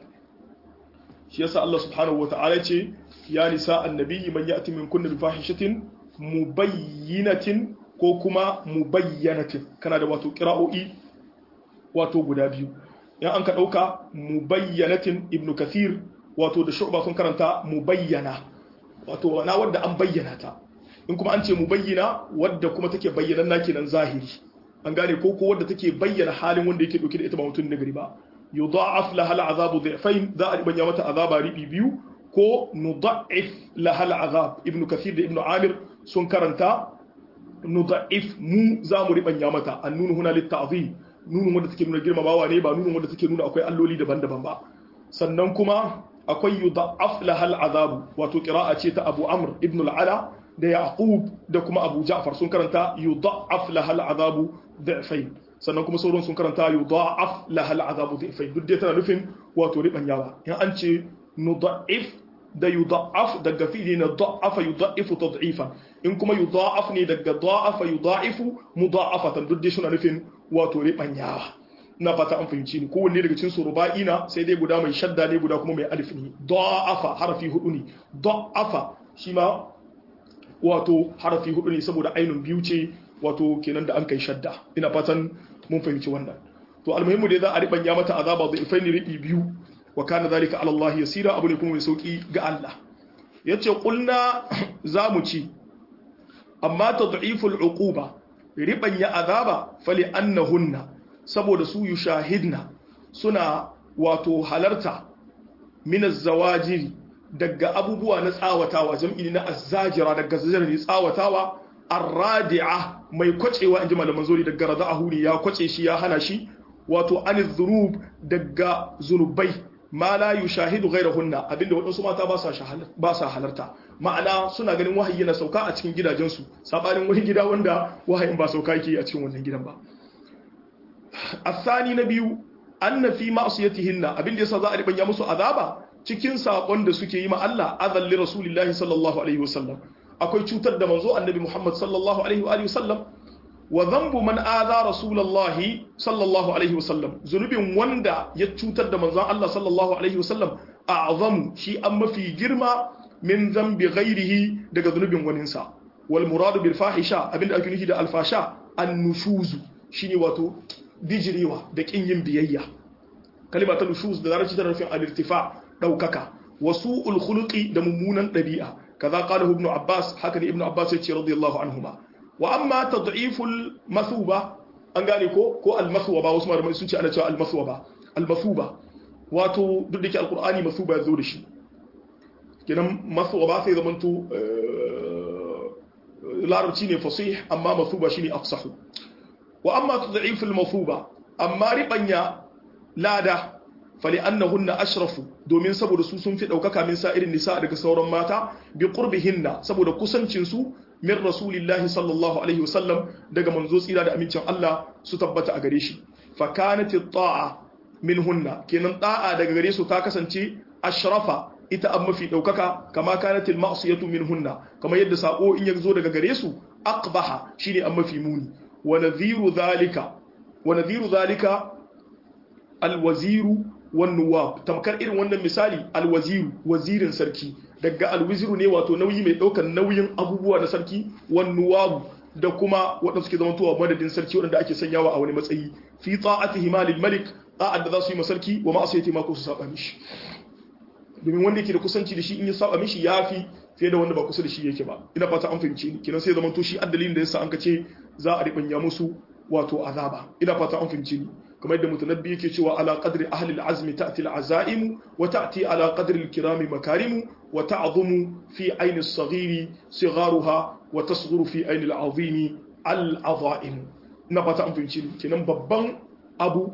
shi yasa Allah subhanahu wataala ce ya nisa annabiyyi man ya'ti min kunna bi fahishatin mubayyinatin ko kuma mubayyanatin kana da wato qira'o'i wato guda biyu yan an ka dauka mubayyanatin ibnu kathir wato da shu'ba sun karanta mubayyana wato na wadda an bayyana ta in kuma an ce mubayyana wadda kuma take bayyana na kenan zahiri an gane ko wadda take bayyana halin wanda yake dauke da ita ba mutun nagari ba yudha'af laha al'azabu dhi'fayn za a ribanya mata azaba ribi biyu ko nudha'if laha al'azab ibnu kathir da ibnu amir sun karanta nudha'if mu za mu ribanya mata annunu huna lit-ta'zim nunun wanda take nuna girmamawa ne ba nunun wanda take nuna akwai alloli daban-daban ba sannan kuma akwai yudha'af laha al'azab wato qira'a ce ta Abu Amr ibn al-Ala da Yaqub da kuma Abu Ja'far sun karanta yudha'af laha al'azab dhi'fayn sannan kuma sauran sun karanta yudha'af laha al'azab dhi'fayn duk dai tana nufin wato ribanyawa in an ce nudha'if da yudha'af daga fi'li na da'afa yudha'ifu tad'ifan in kuma yudha'af ne daga da'afa yudha'ifu mudha'afatan duk dai suna nufin wato ribanyawa na fata an fahimci ni kowanne daga cikin su ruba'ina sai dai guda mai shadda ne guda kuma mai alif ne da'afa harafi hudu ne da'afa shi ma wato harafi hudu ne saboda ainun biyu ce wato kenan da an kai shadda ina fatan mun fahimci wannan to almuhimmu dai za a ribanya mata azaba da ifaini ribi biyu wa kana dhalika ala Allah yasira abu ne kuma mai sauki ga Allah yace qulna zamu ci amma tad'iful uquba ribanya azaba fali annahunna saboda su yushahidna suna wato halarta min az-zawajiri daga abubuwa na tsawatawa jam'i na az-zajira daga zajiri tsawatawa ar-radi'a mai kwacewa inji malaman zuri daga rada'ahu ne ya kwace shi ya hana shi wato aniz zunub daga zunubai ma la yushahidu ghayrahunna abinda wadansu mata ba sa halarta ma'ana suna ganin wahayi yana sauka a cikin gidajensu sabanin wani gida wanda wahayin ba sauka yake a cikin wannan gidan ba asani na biyu anna fi ma'siyatihinna abinda yasa za a ribanya musu azaba cikin sakon da suke yi ma Allah azalli rasulillahi sallallahu alaihi wasallam akwai cutar da manzo annabi Muhammad sallallahu alaihi wa sallam wa dhanbu man adha rasulullahi sallallahu alaihi wasallam zunubin wanda ya cutar da manzon Allah sallallahu alaihi wasallam a'zamu shi an mafi girma min dhanbi ghairihi daga zunubin waninsa wal muradu bil fahisha abinda ake nufi da alfasha an-nushuzu shine wato bijirewa da kin yin biyayya kalima ta nushuz da larabci tana nufin al-irtifa daukaka wasu'ul khuluqi da mummunan dabi'a kaza qala ibn abbas haka ne ibn abbas yace radiyallahu anhuma wa amma tad'iful mathuba an gane ko al-mathwaba wasu malamai sun ce ana cewa al-mathuba wato duk da ke alqur'ani mathuba ya zo da shi kenan mathwaba sai zamanto larabci ne fasih amma mathuba shine afsahu wa amma tad'iful mathuba amma ribanya lada fali annahunna ashrafu domin saboda su sun fi daukaka min sa'irin nisa daga sauran mata bi qurbihinna saboda kusancin su min rasulillahi sallallahu alaihi wasallam daga manzo tsira da amincin Allah su tabbata a gare shi fa kanat at-ta'a minhunna kenan da'a daga gare su ta kasance ashrafa ita an mafi daukaka kama kanat al-ma'siyatu minhunna kama yadda sako in ya zo daga gare su aqbaha shine an mafi muni wa nadhiru dhalika alwaziru wan nuwab tamkar irin wannan misali alwaziru wazirin sarki daga alwaziru ne wato nauyi mai daukar nauyin abubuwa na sarki wan nuwab da kuma wadanda suke zama tuwa madadin sarki wadanda ake sanyawa a wani matsayi fi ta'atihi malil malik ta'ad da za su yi masarki wa ma'asiyati ma ko su saba mishi domin wanda yake da kusanci da shi in ya saba mishi yafi fiye da wanda ba kusa da shi yake ba ina fata an fahimce ni kinan sai zaman to shi addalin da yasa an kace za a ribanya musu wato azaba ina fata an fahimce ni kamar yadda mutanabbi yake cewa ala qadri ahli al-azm ta'ti al-azaim wa ta'ti ala qadri al-kirami makarim wa ta'zumu fi ayn as-saghiri sigharuha wa tasghuru fi ayn al-azim al-azaim ina fata an fahimce ni kenan babban abu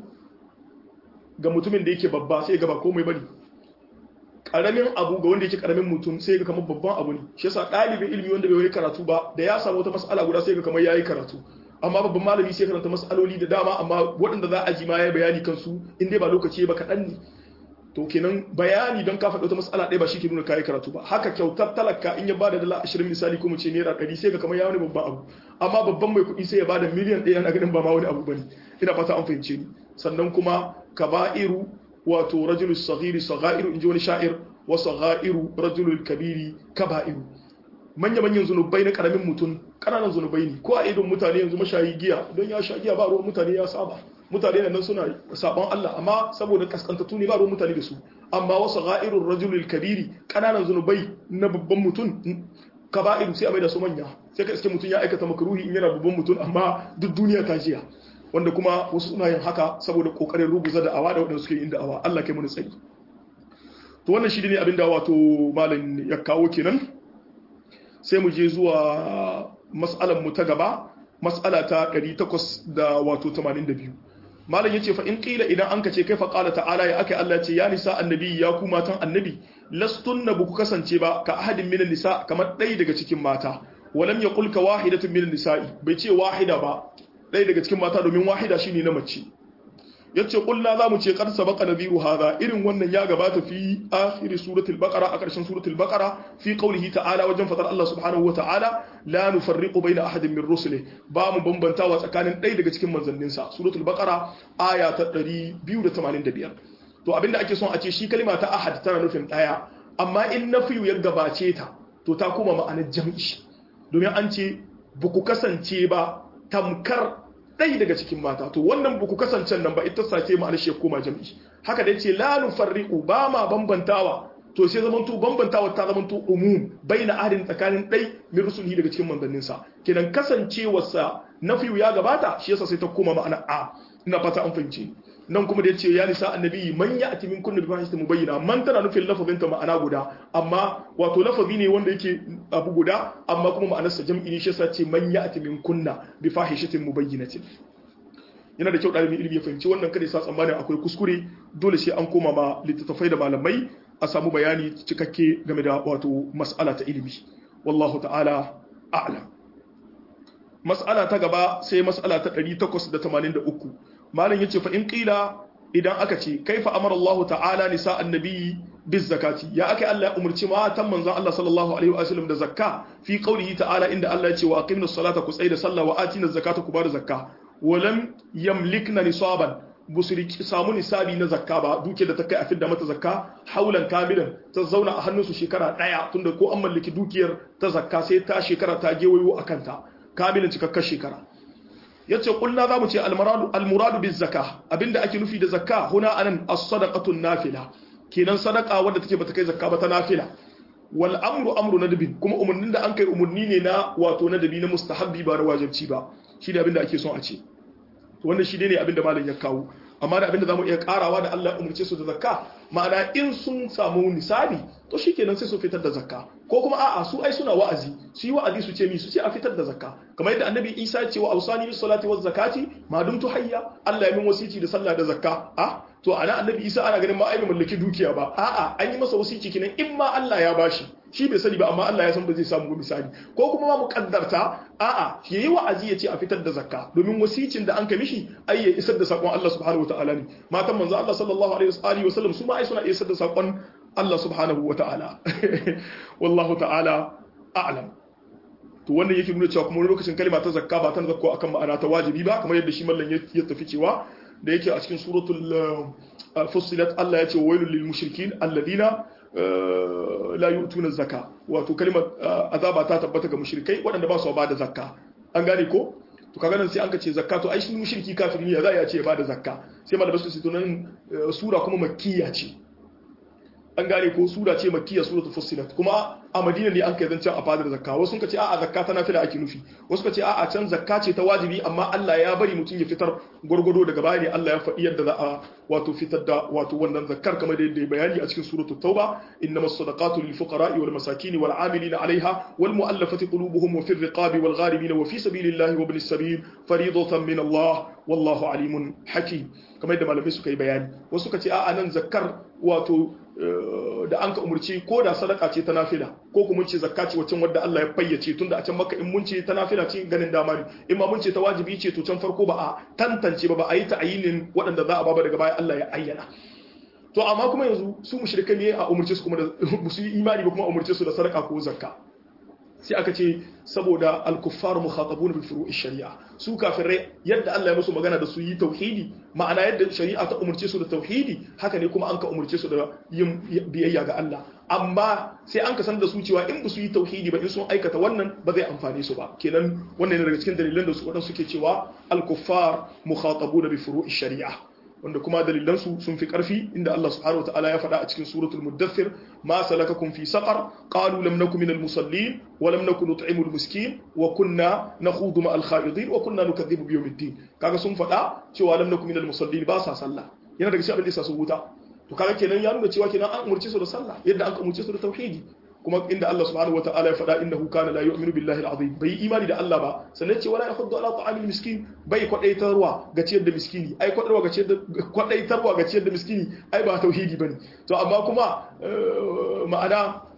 ga mutumin da yake babba sai ga ba komai bane karamin abu ga wanda yake karamin mutum sai ga kamar babban abu ne shi yasa dalibin ilimi wanda bai yi karatu ba da ya samu wata mas'ala guda sai ga kamar yayi karatu amma babban malami sai karanta mas'aloli da dama amma waɗanda za a ji ma ya bayani kansu in dai ba lokaci ba kaɗan ne to kenan bayani don ka faɗi wata mas'ala ɗaya ba shi ke nuna kayi karatu ba haka kyautar talaka in ya bada dala 20 misali ko mu ce naira 100 sai ga kamar ya wani babban abu amma babban mai kuɗi sai ya bada miliyan 1 yana ganin ba ma wani abu bane ina fata an fahimce ni sannan kuma kaba'iru wato rajulus saghiri saghairu inji wani sha'ir wa saghairu rajulul kabiri kaba'iru manya-manyan zunubai na karamin mutum kananan zunubai ne ko a idon mutane yanzu mashayi giya don ya sha giya ba ruwan mutane ya saba mutane nan suna saban Allah amma saboda kaskantattu ne ba ruwan mutane da su amma wasu ga'irun rajulul kabiri kananan zunubai na babban mutum kaba'iru sai a mai da su manya sai ka iske mutum ya aikata makruhi in yana babban mutum amma duk duniya ta jiya wanda kuma wasu suna yin haka saboda kokarin ruguza da awa da wadanda suke yin da'awa Allah kai mu tsari to wannan shi ne abinda wato malam ya kawo kenan sai mu je zuwa mas'alar mu ta gaba mas'ala ta 882 malam yace fa in qila idan anka ce kai fa qala ta'ala ya akai Allah ce ya nisa annabi ya ku matan annabi lastunna buku kasance ba ka ahadin minan nisa kamar dai daga cikin mata walam yaqul ka wahidatun minan nisa'i bai ce wahida ba dai daga cikin mata domin wahida shine na mace yace kullu zamu ce qad sabaqa nadhiru hadha irin wannan ya gabata fi akhir suratul baqara a karshen suratul baqara fi qawlihi ta'ala wajen fatar Allah subhanahu wa ta'ala la nufarriqu bayna ahadin min rusulihi ba mu bambantawa tsakanin ɗaya daga cikin manzanninsa suratul baqara aya ta 285 to abinda ake son a ce shi kalma ta ahad tana nufin ɗaya amma in nafiyu ya gabace ta to ta koma ma'anar jam'i domin an ce buku kasance ba tamkar ɗai daga cikin mata to wannan buku kasance nan ba ita sace ma'anar shi koma jam'i haka da yace la nufarriqu ba ma bambantawa to sai zamanto bambantawa ta zamanto umum baina ahadin tsakanin dai min rusulihi daga cikin manzanninsa kenan kasancewarsa nafiyu ya gabata shi yasa sai ta koma ma'ana a ina fata an fahimce nan kuma da yace ya nisa annabi man ya'ti min kulli fahishatin mubayyana man tana nufin lafazin ta ma'ana guda amma wato lafazi ne wanda yake abu guda amma kuma ma'anarsa jam'i ne shi yasa ce man ya'ti min kunna bi fahishatin mubayyinatin yana da kyau ɗalibin ilimi ya fahimci wannan kada sa tsammanin akwai kuskure dole sai an koma ma littattafai da malamai a samu bayani cikakke game da wato mas'ala ta ilimi wallahu ta'ala a'lam mas'ala ta gaba sai mas'ala ta 883 malam yace fa in qila idan aka ce kaifa amara Allah ta'ala nisa annabi biz zakati ya aka Allah umurci matan manzon Allah sallallahu alaihi wa sallam da zakka fi qawlihi ta'ala inda Allah ya ce wa aqimnus salata ku tsaya da sallah wa atinaz zakata ku bada zakka walam yamlikna nisaban busuri samu nisabi na zakka ba duke da ta kai a fidda mata zakka haulan kamilan ta zauna a hannunsu shekara daya tunda ko an mallaki dukiyar ta zakka sai ta shekara ta gewayo akan ta kamilin cikakkar shekara yace kulna zamu ce almuradu biz zakka abinda ake nufi da zakka huna anan as-sadaqatu nafila kenan sadaka wanda take bata kai zakka ba ta nafila wal amru nadbin kuma umurnin da an kai umurni ne na wato nadabi na mustahabbi ba na wajibi ba shi ne abinda ake son a ce wannan shi ne abinda malam ya kawo amma da abinda zamu iya karawa da Allah ya umurce su da zakka ma'ana in sun samu nisabi to shikenan sai su fitar da zakka ko kuma a'a su ai suna wa'azi su yi wa'azi su ce mi su ce a fitar da zakka kamar yadda annabi Isa ya ce wa ausani bis salati waz zakati ma dumtu hayya Allah ya min wasici da sallah da zakka to ana annabi Isa ana ganin ma ai bai mallaki dukiya ba a'a an yi masa wasici kinan in ma Allah ya bashi shi bai sani ba amma Allah ya san ba zai samu misali ko kuma ma mu kaddarta a'a yayi wa'azi ya ce a fitar da zakka domin wasicin da an ka mishi ai ya isar da sakon Allah subhanahu wataala ne matan manzo Allah sallallahu alaihi wa sallam su ma ai suna isar da sakon Allah subhanahu wataala wallahu ta'ala a'lam to wannan yake nuna cewa kuma wani lokacin kalma ta zakka ba ta zakko akan ma'ana ta wajibi ba kamar yadda shi mallan ya tafi cewa da yake a cikin suratul fussilat Allah ya ce wailul lil mushrikin alladina la yu'tuna zakka wato kalmar azaba ta tabbata ga mushrikai waɗanda ba su ba da zakka an gane ko to kaga nan sai an ka ce zakka to ai shi mushriki kafiri ne za ya ce ba da zakka sai malamin su to nan sura kuma makkiya ce an gane ko sura ce makkiya suratul fussilat kuma a Madina ne an kai zancen a fadar zakka wasu sun ce a'a zakka ta nafila ake nufi wasu ka ce a'a can zakka ce ta wajibi amma Allah ya bari mutum ya fitar gurgudo daga baya ne Allah ya faɗi yadda za a wato fitar da wato wannan zakkar kamar da yadda bayani a cikin suratul tauba innamas sadaqatu lil fuqara'i wal masakin wal 'amilina 'alayha wal mu'allafati qulubuhum wa fir riqabi wal gharibin wa fi sabilillahi wa ibnis sabil fariidatan min Allah wallahu 'alimun hakim kamar yadda malamai suka yi bayani wasu ka ce a'a nan zakkar wato da an ka umurci ko da sadaka ce ta nafila ko kuma ce zakka ce wacce wadda Allah ya fayyace tunda a can Makka in mun ce ta nafila ce ganin dama ne in ma mun ce ta wajibi ce to can farko ba a tantance ba a yi ta ayinin waɗanda za a baba daga baya Allah ya ayyana to amma kuma yanzu su mushrikai ne a umurce su kuma da su yi imani ba kuma umurce su da sadaka ko zakka sai aka ce saboda al-kuffar mukhatabun bi furu'i shari'a su kafirai yadda Allah ya musu magana da su yi tauhidi ma'ana yadda shari'a ta umurce su da tauhidi haka ne kuma an ka umurce su da yin biyayya ga Allah amma sai an ka san da su cewa in ba su yi tauhidi ba in sun aikata wannan ba zai amfane su ba kenan wannan ne daga cikin dalilan da su wadan suke cewa al-kuffar mukhatabun bi furu'i shari'a wanda kuma dalilansu sun fi ƙarfi inda Allah subhanahu wataala ya faɗa a cikin suratul muddathir ma salakakum fi saqar qalu lam nakum minal musallin wa lam nakun nut'imul miskin wa kunna nakhudu ma'al kha'idin wa kunna nukaththibu bi yawmiddin kaga sun faɗa cewa lam nakum minal musallin ba sa sallah yana daga cikin abin da yasa su wuta to kaga kenan ya nuna cewa kenan an umurce su da sallah yadda an umurce su da tauhidi kuma inda Allah subhanahu wataala ya faɗa innahu kana la yu'minu billahi al-azim bai imani da Allah ba sannan ce wala yakhuddu ala ta'amil miskin bai kwadaitarwa ga ciyar da miskini ai kwadaitarwa ga ciyar da miskini ai ba tauhidi bane to amma kuma ma'ana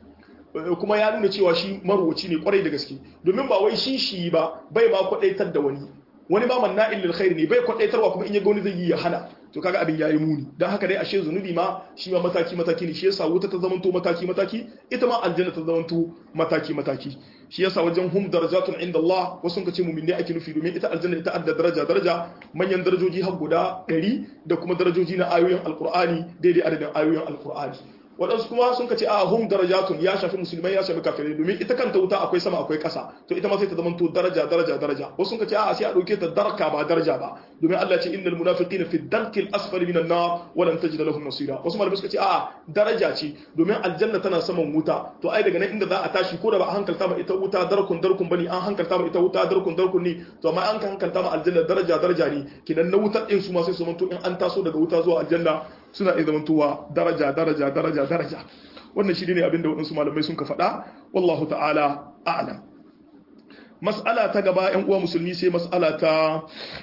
kuma ya nuna cewa shi marwaci ne kwarai da gaske domin ba wai shi ba bai ma kwadaitar da wani ma manna'il lil khair ne bai kwadaitarwa kuma in ya ga wani zai yi ya hana to kaga abin yayi muni dan haka dai ashe zunubi ma shi ma mataki ne shi yasa wuta ta zamanto mataki ita ma aljanna ta zamanto mataki shi yasa wajen hum darajatun inda Allah wasu kace mu'minai ake nufi domin ita aljanna ita adda daraja manyan darajoji har guda 100 da kuma darajoji na ayoyin alqur'ani daidai adadin ayoyin alqur'ani waɗansu kuma sun kace a hum darajatun ya shafi musulmai ya shafi kafirai domin ita kanta wuta akwai sama akwai ƙasa to ita ma sai ta zama to daraja wasu sun kace a sai a dauke ta darka ba daraja ba domin Allah ce innal munafiqina fi darkil asfali minan nar wa lan tajid lahum nasira wasu malamai suka ce a daraja ce domin aljanna tana saman wuta to ai daga nan inda za a tashi ko da ba a hankalta ma ita wuta darkun bane an hankalta ma ita wuta darkun ne to amma an hankalta ma aljanna daraja ne kidan na wutar din su ma sai su manto in an taso daga wuta zuwa aljanna suna iya zamantowa daraja wannan shi ne abinda waɗansu malamai sun ka faɗa wallahu ta'ala a'lam mas'ala ta gaba ƴan uwa musulmi sai mas'ala ta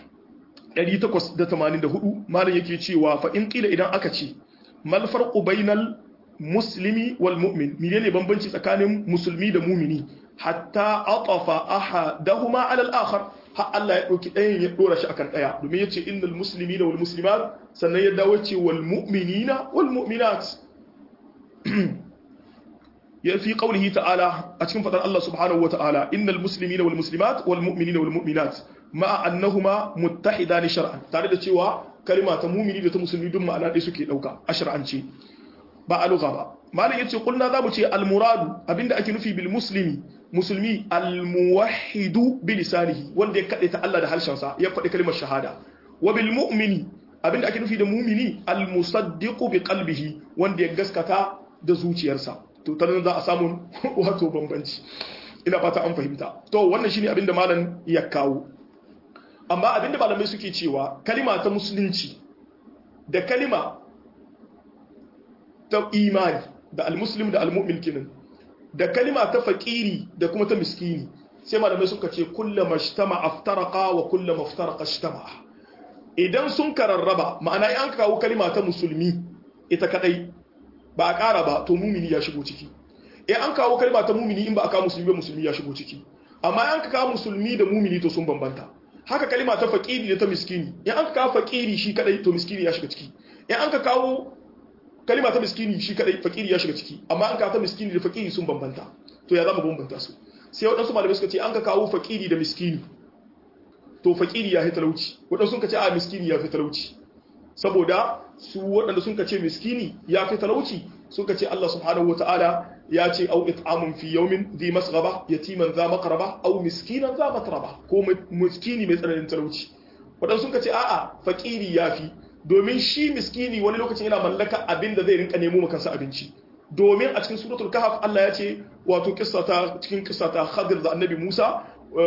884 malam yake cewa fa in qila idan aka ce mal farqu bainal muslimi wal mu'min menene bambanci tsakanin musulmi da mu'mini hatta atafa ahadahuma ala al-akhar har Allah ya ɗauki ɗayan ya ɗora shi akan ɗaya domin ya ce innal muslimina wal muslimat sannan ya dawo ce wal mu'minina wal mu'minat ya fi qaulihi ta'ala a cikin fadar Allah subhanahu wa ta'ala innal muslimina wal muslimat wal mu'minina wal mu'minat ma'a annahuma muttahidan shar'an tare da cewa kalma ta mu'mini da ta musulmi duk ma'ana ɗaya suke ɗauka a shar'ance ba a lugha ba malam yace kulna zamu ce al muradu abinda ake nufi bil musulmi al-muwahhidu bi lisanihi wanda ya kade ta Allah da harshensa ya faɗi kalmar shahada wa bil mu'mini abinda ake nufi da mu'mini al-musaddiqu bi qalbihi wanda ya gaskata da zuciyarsa to tare za a samu wato bambanci ina fata an fahimta to wannan shine abinda malam ya kawo amma abinda malamai suke cewa kalima ta musulunci da kalima ta imani da al-muslim da al-mu'min kenan da kalima ta faƙiri da kuma ta miskini sai malamai suka ce kullama ishtama aftaraqa wa kullama aftaraqa ishtama idan sun kararraba ma'ana in an kawo kalima ta musulmi ita kadai ba a ƙara ba to mumini ya shigo ciki in an kawo kalima ta mumini in ba a kawo musulmi ba musulmi ya shigo ciki amma in an kawo musulmi da mumini to sun bambanta haka kalima ta faƙiri da ta miskini in an kawo faƙiri shi kadai to miskini ya shiga ciki in an kawo kalima ta miskini shi kadai fakiri ya shiga ciki amma an ka ta miskini da fakiri sun bambanta to ya zama bambanta su sai waɗansu malamai suka ce an ka kawo fakiri da miskini to fakiri ya fi talauci waɗansu sun ka ce a miskini ya fi talauci saboda su waɗanda sun ka ce miskini ya fi talauci sun ka ce Allah subhanahu wata'ala ya ce au it'amun fi yawmin dhi masghaba yatiman za maqraba au miskinan za matraba ko miskini mai tsananin talauci waɗansu sun ka ce a'a fakiri ya fi domin shi miskini wani lokacin yana mallaka abin da zai rinka nemo makansa abinci domin a cikin suratul kahf Allah ya ce wato cikin kissata Khadir da Annabi Musa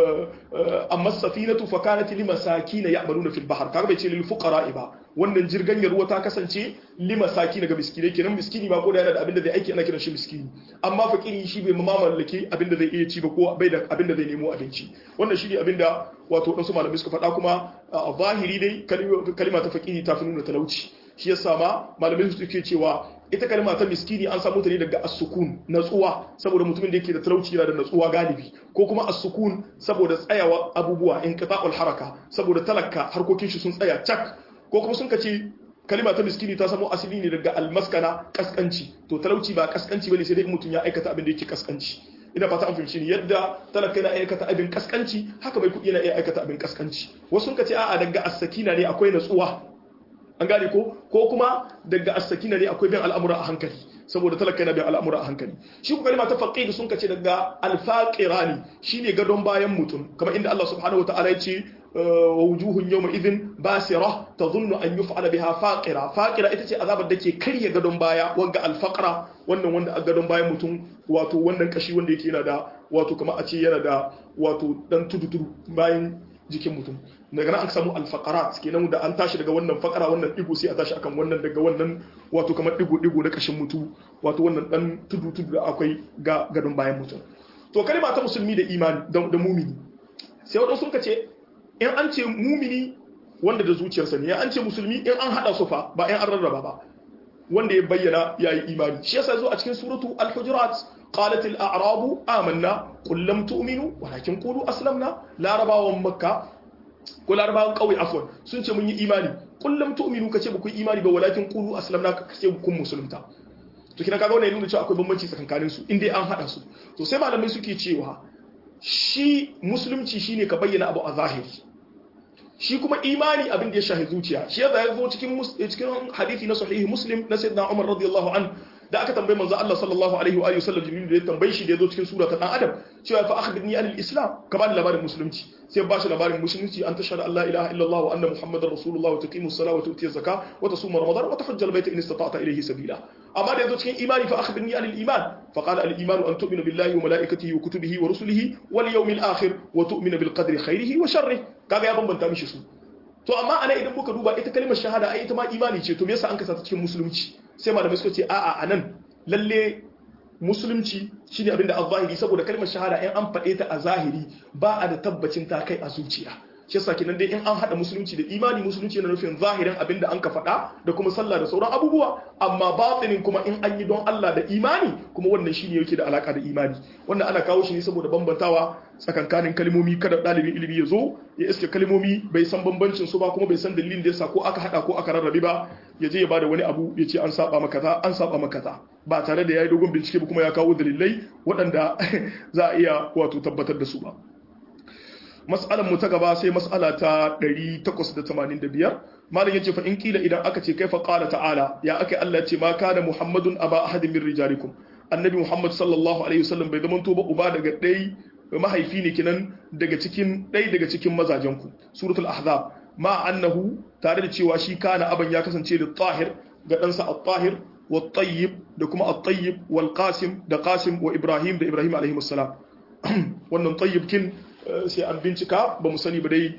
amma safinatu fa kanat limasakin ya'maluna fil bahr kaga bai ce lil fuqara ba wannan jirganyar ruwa ta kasance limasakin ga miskinai kenan miskini ba ko da yana da abin da zai aiki ana kiran shi miskini amma fakiri shi bai mamallake abin da zai iya ci ba ko bai da abin da zai nemo abinci wannan shi ne abin da wato dan su malamai suka faɗa kuma a zahiri dai kalima ta fakiri ta fi nuna talauci shi yasa ma malamai suke cewa ita kalma ta miskini an samu ta ne daga as-sukun natsuwa saboda mutumin da yake da talauci yana da natsuwa galibi ko kuma as-sukun saboda tsayawa abubuwa inqita'ul haraka saboda talaka harkokin shi sun tsaya cak ko kuma sun kace kalma ta miskini ta samu asali ne daga al-maskana kaskanci to talauci ba kaskanci bane sai dai mutum ya aikata abin da yake kaskanci ina fata an fahimci ni yadda talaka yana aikata abin kaskanci haka bai kudi yana aikata abin kaskanci wasu sun kace a'a daga as-sakina ne akwai natsuwa an gane ko kuma daga as-sakina ne akwai bin al'amura a hankali saboda talaka yana bin al'amura a hankali shi ku kalma ta faqih sun kace daga al-faqirani shine gadon bayan mutum kamar inda Allah subhanahu wataala ya ce wa wujuhun yawma idhin basira tadhunnu an yuf'ala biha faqira ita ce azabar da ke karya gadon baya wanga al-faqra wannan wanda a gadon bayan mutum wato wannan kashi wanda yake yana da wato kamar a ce yana da wato dan tudu bayan jikin mutum daga nan an samu alfaqarat kenan da an tashi daga wannan faqara wannan digo sai a tashi akan wannan daga wannan wato kamar digo na kashin mutu wato wannan dan tudu da akwai ga gadon bayan mutum to kalma ta musulmi da imani da mumini sai wadansu sun kace in an ce mumini wanda da zuciyarsa ne an ce musulmi in an hada su fa ba in an rarraba ba wanda ya bayyana yayi imani shi yasa zo a cikin suratu al-hujurat قالت الأعراب آمنا قل لم تؤمنوا ولكن قولوا أسلمنا لا ربا ومكة قل ربا قوي عفوا سنت من إيماني قل لم تؤمنوا كتبكم إيماني ولكن قولوا أسلمنا كتبكم مسلمتا to kina kaga wannan yana cewa akwai bambanci tsakanin su inda an hada su to sai malamai suke cewa shi musulunci shine ka bayyana abu a zahiri shi kuma imani abin da ya shahi zuciya shi yasa ya zo cikin hadisi na sahihi muslim na sayyidina Umar radiyallahu an da aka tambaye manzo Allah sallallahu alaihi wa alihi wasallam Jibril da ya tambaye shi da yazo cikin sura ta dan adam cewa fa akhbirni anil islam ka bani labarin musulunci sai ba shi labarin musulunci an tashhadu an la ilaha illallah wa anna muhammadar rasulullah wa tuqimu as-salata wa tu'ti az-zakata wa tasuma ramadan wa tahujja al-bayta in istata'ta ilayhi sabila amma da yazo cikin imani fa akhbirni anil iman fa qala al-iman an tu'mina billahi wa malaikatihi wa kutubihi wa rusulihi wal yawmil akhir wa tu'mina bil qadri khairihi wa sharrihi kaga ya bambanta mishi su to amma ana idan muka duba ita kalmar shahada ai ita ma imani ce to me yasa an kasa ta cikin musulunci sai malamai suka ce a'a anan lalle musulunci shine abinda az-zahiri saboda kalmar shahada in an faɗe ta a zahiri ba a da tabbacin ta kai a zuciya shi yasa kenan dai in an hada musulunci da imani musulunci yana nufin zahirin abinda an ka faɗa da kuma sallah da sauran abubuwa amma batinin kuma in an yi don Allah da imani kuma wannan shine yake da alaka da imani wannan ana kawo shi ne saboda bambantawa tsakankanin kalmomi kada dalibin ilimi ya zo ya iske kalmomi bai san bambancin su ba kuma bai san dalilin da yasa ko aka hada ko aka rarrabe ba ya je ya bada wani abu ya ce an saba maka kaza an saba maka kaza ba tare da yayi dogon bincike ba kuma ya kawo dalilai waɗanda za a iya wato tabbatar da su ba mas'alar mu ta gaba sai mas'ala ta 885 malam yace fa in kila idan aka ce kaifa qala ta'ala ya aka Allah ce ma kana muhammadun aba ahadin min rijalikum annabi muhammad sallallahu alaihi wasallam bai zama to ba uba daga dai mahaifi ne kinan daga cikin mazajen ku suratul ahzab ma annahu tare da cewa shi kana aban ya kasance da tahir ga ɗansa at-tahir wa tayyib da kuma at-tayyib wal qasim da qasim wa ibrahim da ibrahim alaihi assalam wannan tayyib kin sai an bincika ba mu sani ba dai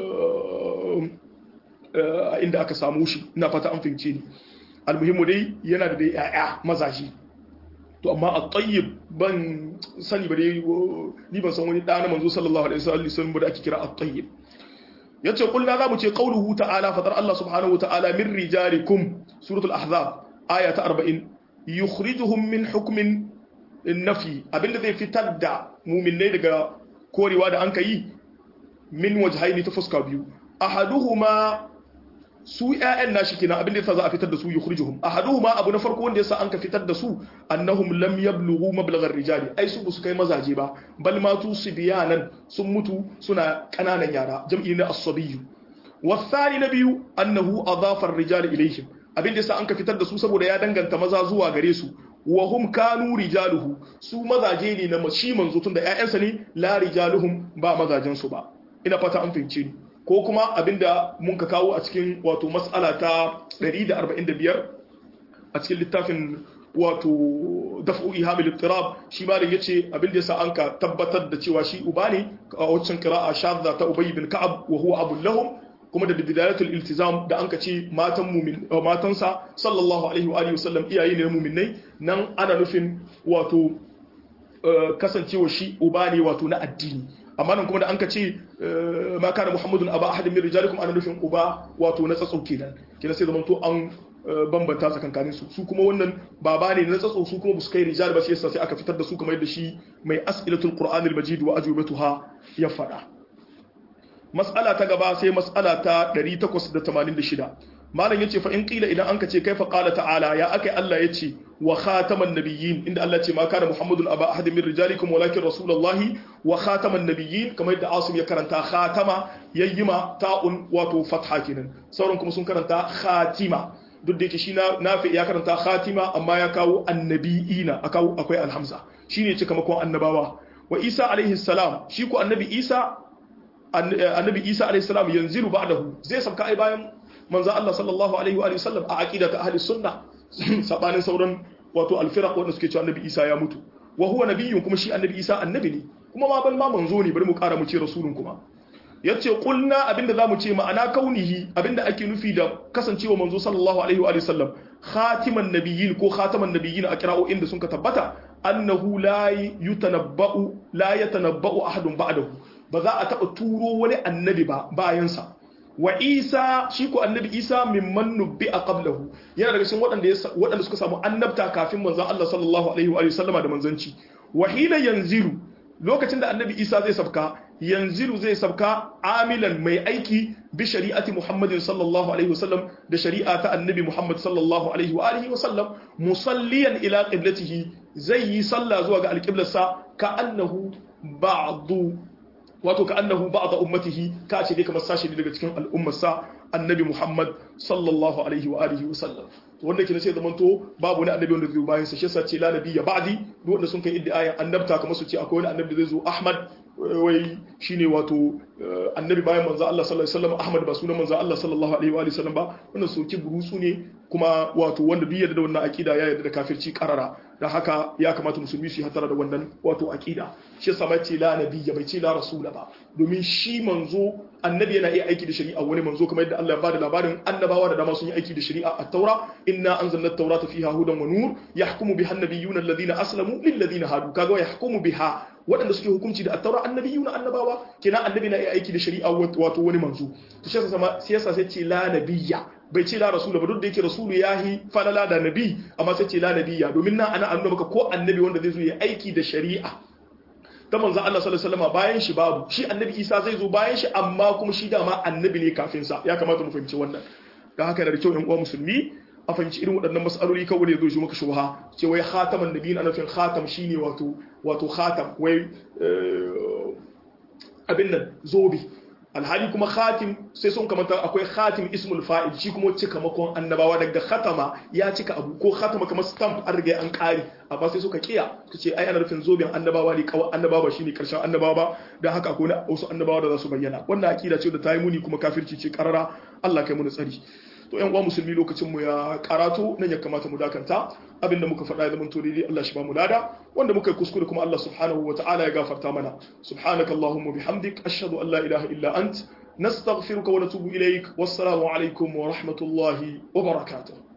inda aka samu shi ina fata an fince ni almuhimmu dai yana da dai yaya mazaji to amma at-tayyib ban sani ba dai ni ban san wani da na manzo sallallahu alaihi wasallam da ake kira at-tayyib yace kullu za mu ce qauluhu ta'ala fadar Allah subhanahu wa ta'ala min rijalikum suratul ahzab aya ta 40 yukhrijuhum min hukmin nafi abinda zai fitar da mu'minai daga korewa da an ka yi min wajhaini ta fuska biyu ahaduhuma su ƴaƴan nashi kenan abin da yasa za a fitar da su yukhrijuhum ahaduhuma abu na farko wanda yasa an ka fitar da su annahum lam yablughu mablagha ar-rijali ai su su kai mazaje ba bal matu sibyanan sun mutu suna kananan yara jam'i na as-sabiyyu wasani nabiyu annahu adafa ar-rijali ilayhim abin da yasa an ka fitar da su saboda ya danganta maza zuwa gare su wa hum kanu rijaluhu su mazaje ne na shi manzo tun da ƴaƴansa ne la rijaluhum ba mazajen su ba ina fata an fahimce ni ko kuma abinda mun ka kawo a cikin wato mas'ala ta 145 a cikin littafin wato daf'u ihamil ittirab shi ma da yace abinda yasa an ka tabbatar da cewa shi uba ne a wancan qira'a shadda ta ubay bin ka'ab wa huwa abul lahum kuma da bidayatul iltizam da anka ce matansa sallallahu alaihi wa alihi wasallam iyaye ne mu'minai nan ana nufin wato kasancewa shi uba ne wato na addini amma nan kuma da anka ce ma kana muhammadun aba ahadin min rijalikum ana nufin uba wato na tsatsau kenan sai zaman to an bambanta tsakankanin su kuma wannan baba ne na tsatsau su kuma su kai rijal ba shi yasa sai aka fitar da su kamar yadda shi mai as'ilatul qur'anil majid wa ajwabatuha ya fada mas'ala ta gaba sai mas'ala ta 886 malam yace fa in qila idan anka ce kaifa qala ta'ala ya akai Allah yace wa khataman nabiyyin inda Allah ce ma kana muhammadun aba ahadin min rijalikum walakin rasulullahi wa khataman nabiyyin kamar yadda Asim ya karanta khatama yayyima ta'un wato fatha kenan sauran kuma sun karanta khatima duk da yake shi nafi ya karanta khatima amma ya kawo annabiyina akwai alhamza shine cikamakon annabawa wa Isa alaihi salam shi ko annabi Isa alayhi salam yanzilu ba'dahu zai sabka ai bayan manzo Allah sallallahu alaihi wa sallam a aqidatu ahli sunna sabanin sauran wato alfiraq wanda suke cewa annabi Isa ya mutu wa huwa nabiyyun kuma shi annabi Isa annabi ne kuma ma ban ma manzo ne bari mu kara mu ce rasulun kuma yace kulna abinda zamu ce ma'ana kaunihi abinda ake nufi da kasancewa manzo sallallahu alaihi wa sallam khatiman nabiyyin ko khataman nabiyyin a qira'o'in da sun ka tabbata annahu la yatanabba'u ahadun ba'dahu ba za a taɓa turo wani annabi ba bayansa wa isa shi ko annabi isa mimman nubbi a qablahu yana daga cikin waɗanda suka samu annabta kafin manzon Allah sallallahu alaihi wa sallama da manzanci wa hina yanzilu lokacin da annabi isa zai sabka yanzilu zai sabka amilan mai aiki bi shari'ati muhammadin sallallahu alaihi wa sallam da shari'a ta annabi muhammad sallallahu alaihi wa sallam musalliyan ila qiblatihi zai yi sallah zuwa ga alqiblarsa ka annahu ba'du wato ka annahu ba'da ummatihi ka ce dai kamar sashi ne daga cikin al'ummarsa annabi Muhammad sallallahu alaihi wa alihi wa sallam to wanda ke sai zamanto babu wani annabi wanda zai zo bayan sa shi yasa ce la nabiyya ba'di duk wanda sun kai iddiayan annabta kamar su ce akwai wani annabi da zai zo Ahmad wai shine wato annabi bayan manzo Allah sallallahu alaihi wasallam Ahmad ba sunan manzo Allah sallallahu alaihi wa sallam ba wannan soki burusu ne kuma wato wanda duk yadda da wannan akida ya yarda da kafirci karara dan haka ya kamata musulmi su hatara da wannan wato akida shi yasa mai ce la nabiyya bai ce la rasula ba domin shi manzo annabi yana iya aiki da shari'a wani manzo kamar yadda Allah ya bada labarin annabawa da dama sun yi aiki da shari'a at-taura inna anzalna at-taurata fiha hudan wa nur yahkumu biha an-nabiyyuna alladhina aslamu lil ladina hadu kaga yahkumu biha waɗanda suke hukunci da at-taura annabiyuna annabawa kina annabi na iya aiki da shari'a wato wani manzo to shi yasa sai ce la nabiyya bai ce la rasula ba duk da yake rasulu yahi falala da nabi amma sai ce la nabiyya domin nan ana annabi maka ko annabi wanda zai zo ya aiki da shari'a ta manzon Allah sallallahu alaihi wasallam bayan shi babu shi annabi Isa zai zo bayan shi amma kuma shi dama annabi ne kafin sa ya kamata mu fahimci wannan dan haka da kyau ɗan uwa musulmi a fahimci irin waɗannan mas'aloli kawai ne zo shi maka shubha ce wai khataman nabiyyin ana nufin khatam shine wato khatam wai abin nan zobe alhali kuma khatim sai sun kamata akwai khatim ismul fa'il shi kuma cika makon annabawa daga khatama ya cika abu ko khatama kamar stamp an riga an kare amma sai suka kiya su ce ai ana rufin zoben annabawa ne kawai annabawa shine karshen annabawa ba dan haka akwai wasu annabawa da za su bayyana wannan akida ce da ta yi muni kuma kafirci ce karara Allah kai mu tsari to yan uwa musulmi lokacin mu ya karatu nan ya kamata mu dakanta abinda muka faɗa ya zama to daidai Allah shi ba mu lada wanda muka yi kuskure kuma Allah subhanahu wataala ya gafarta mana subhanakallahumma bihamdik ashhadu an la ilaha illa ant nastaghfiruka wa natubu ilaik wassalamu alaikum wa rahmatullahi wa barakatuh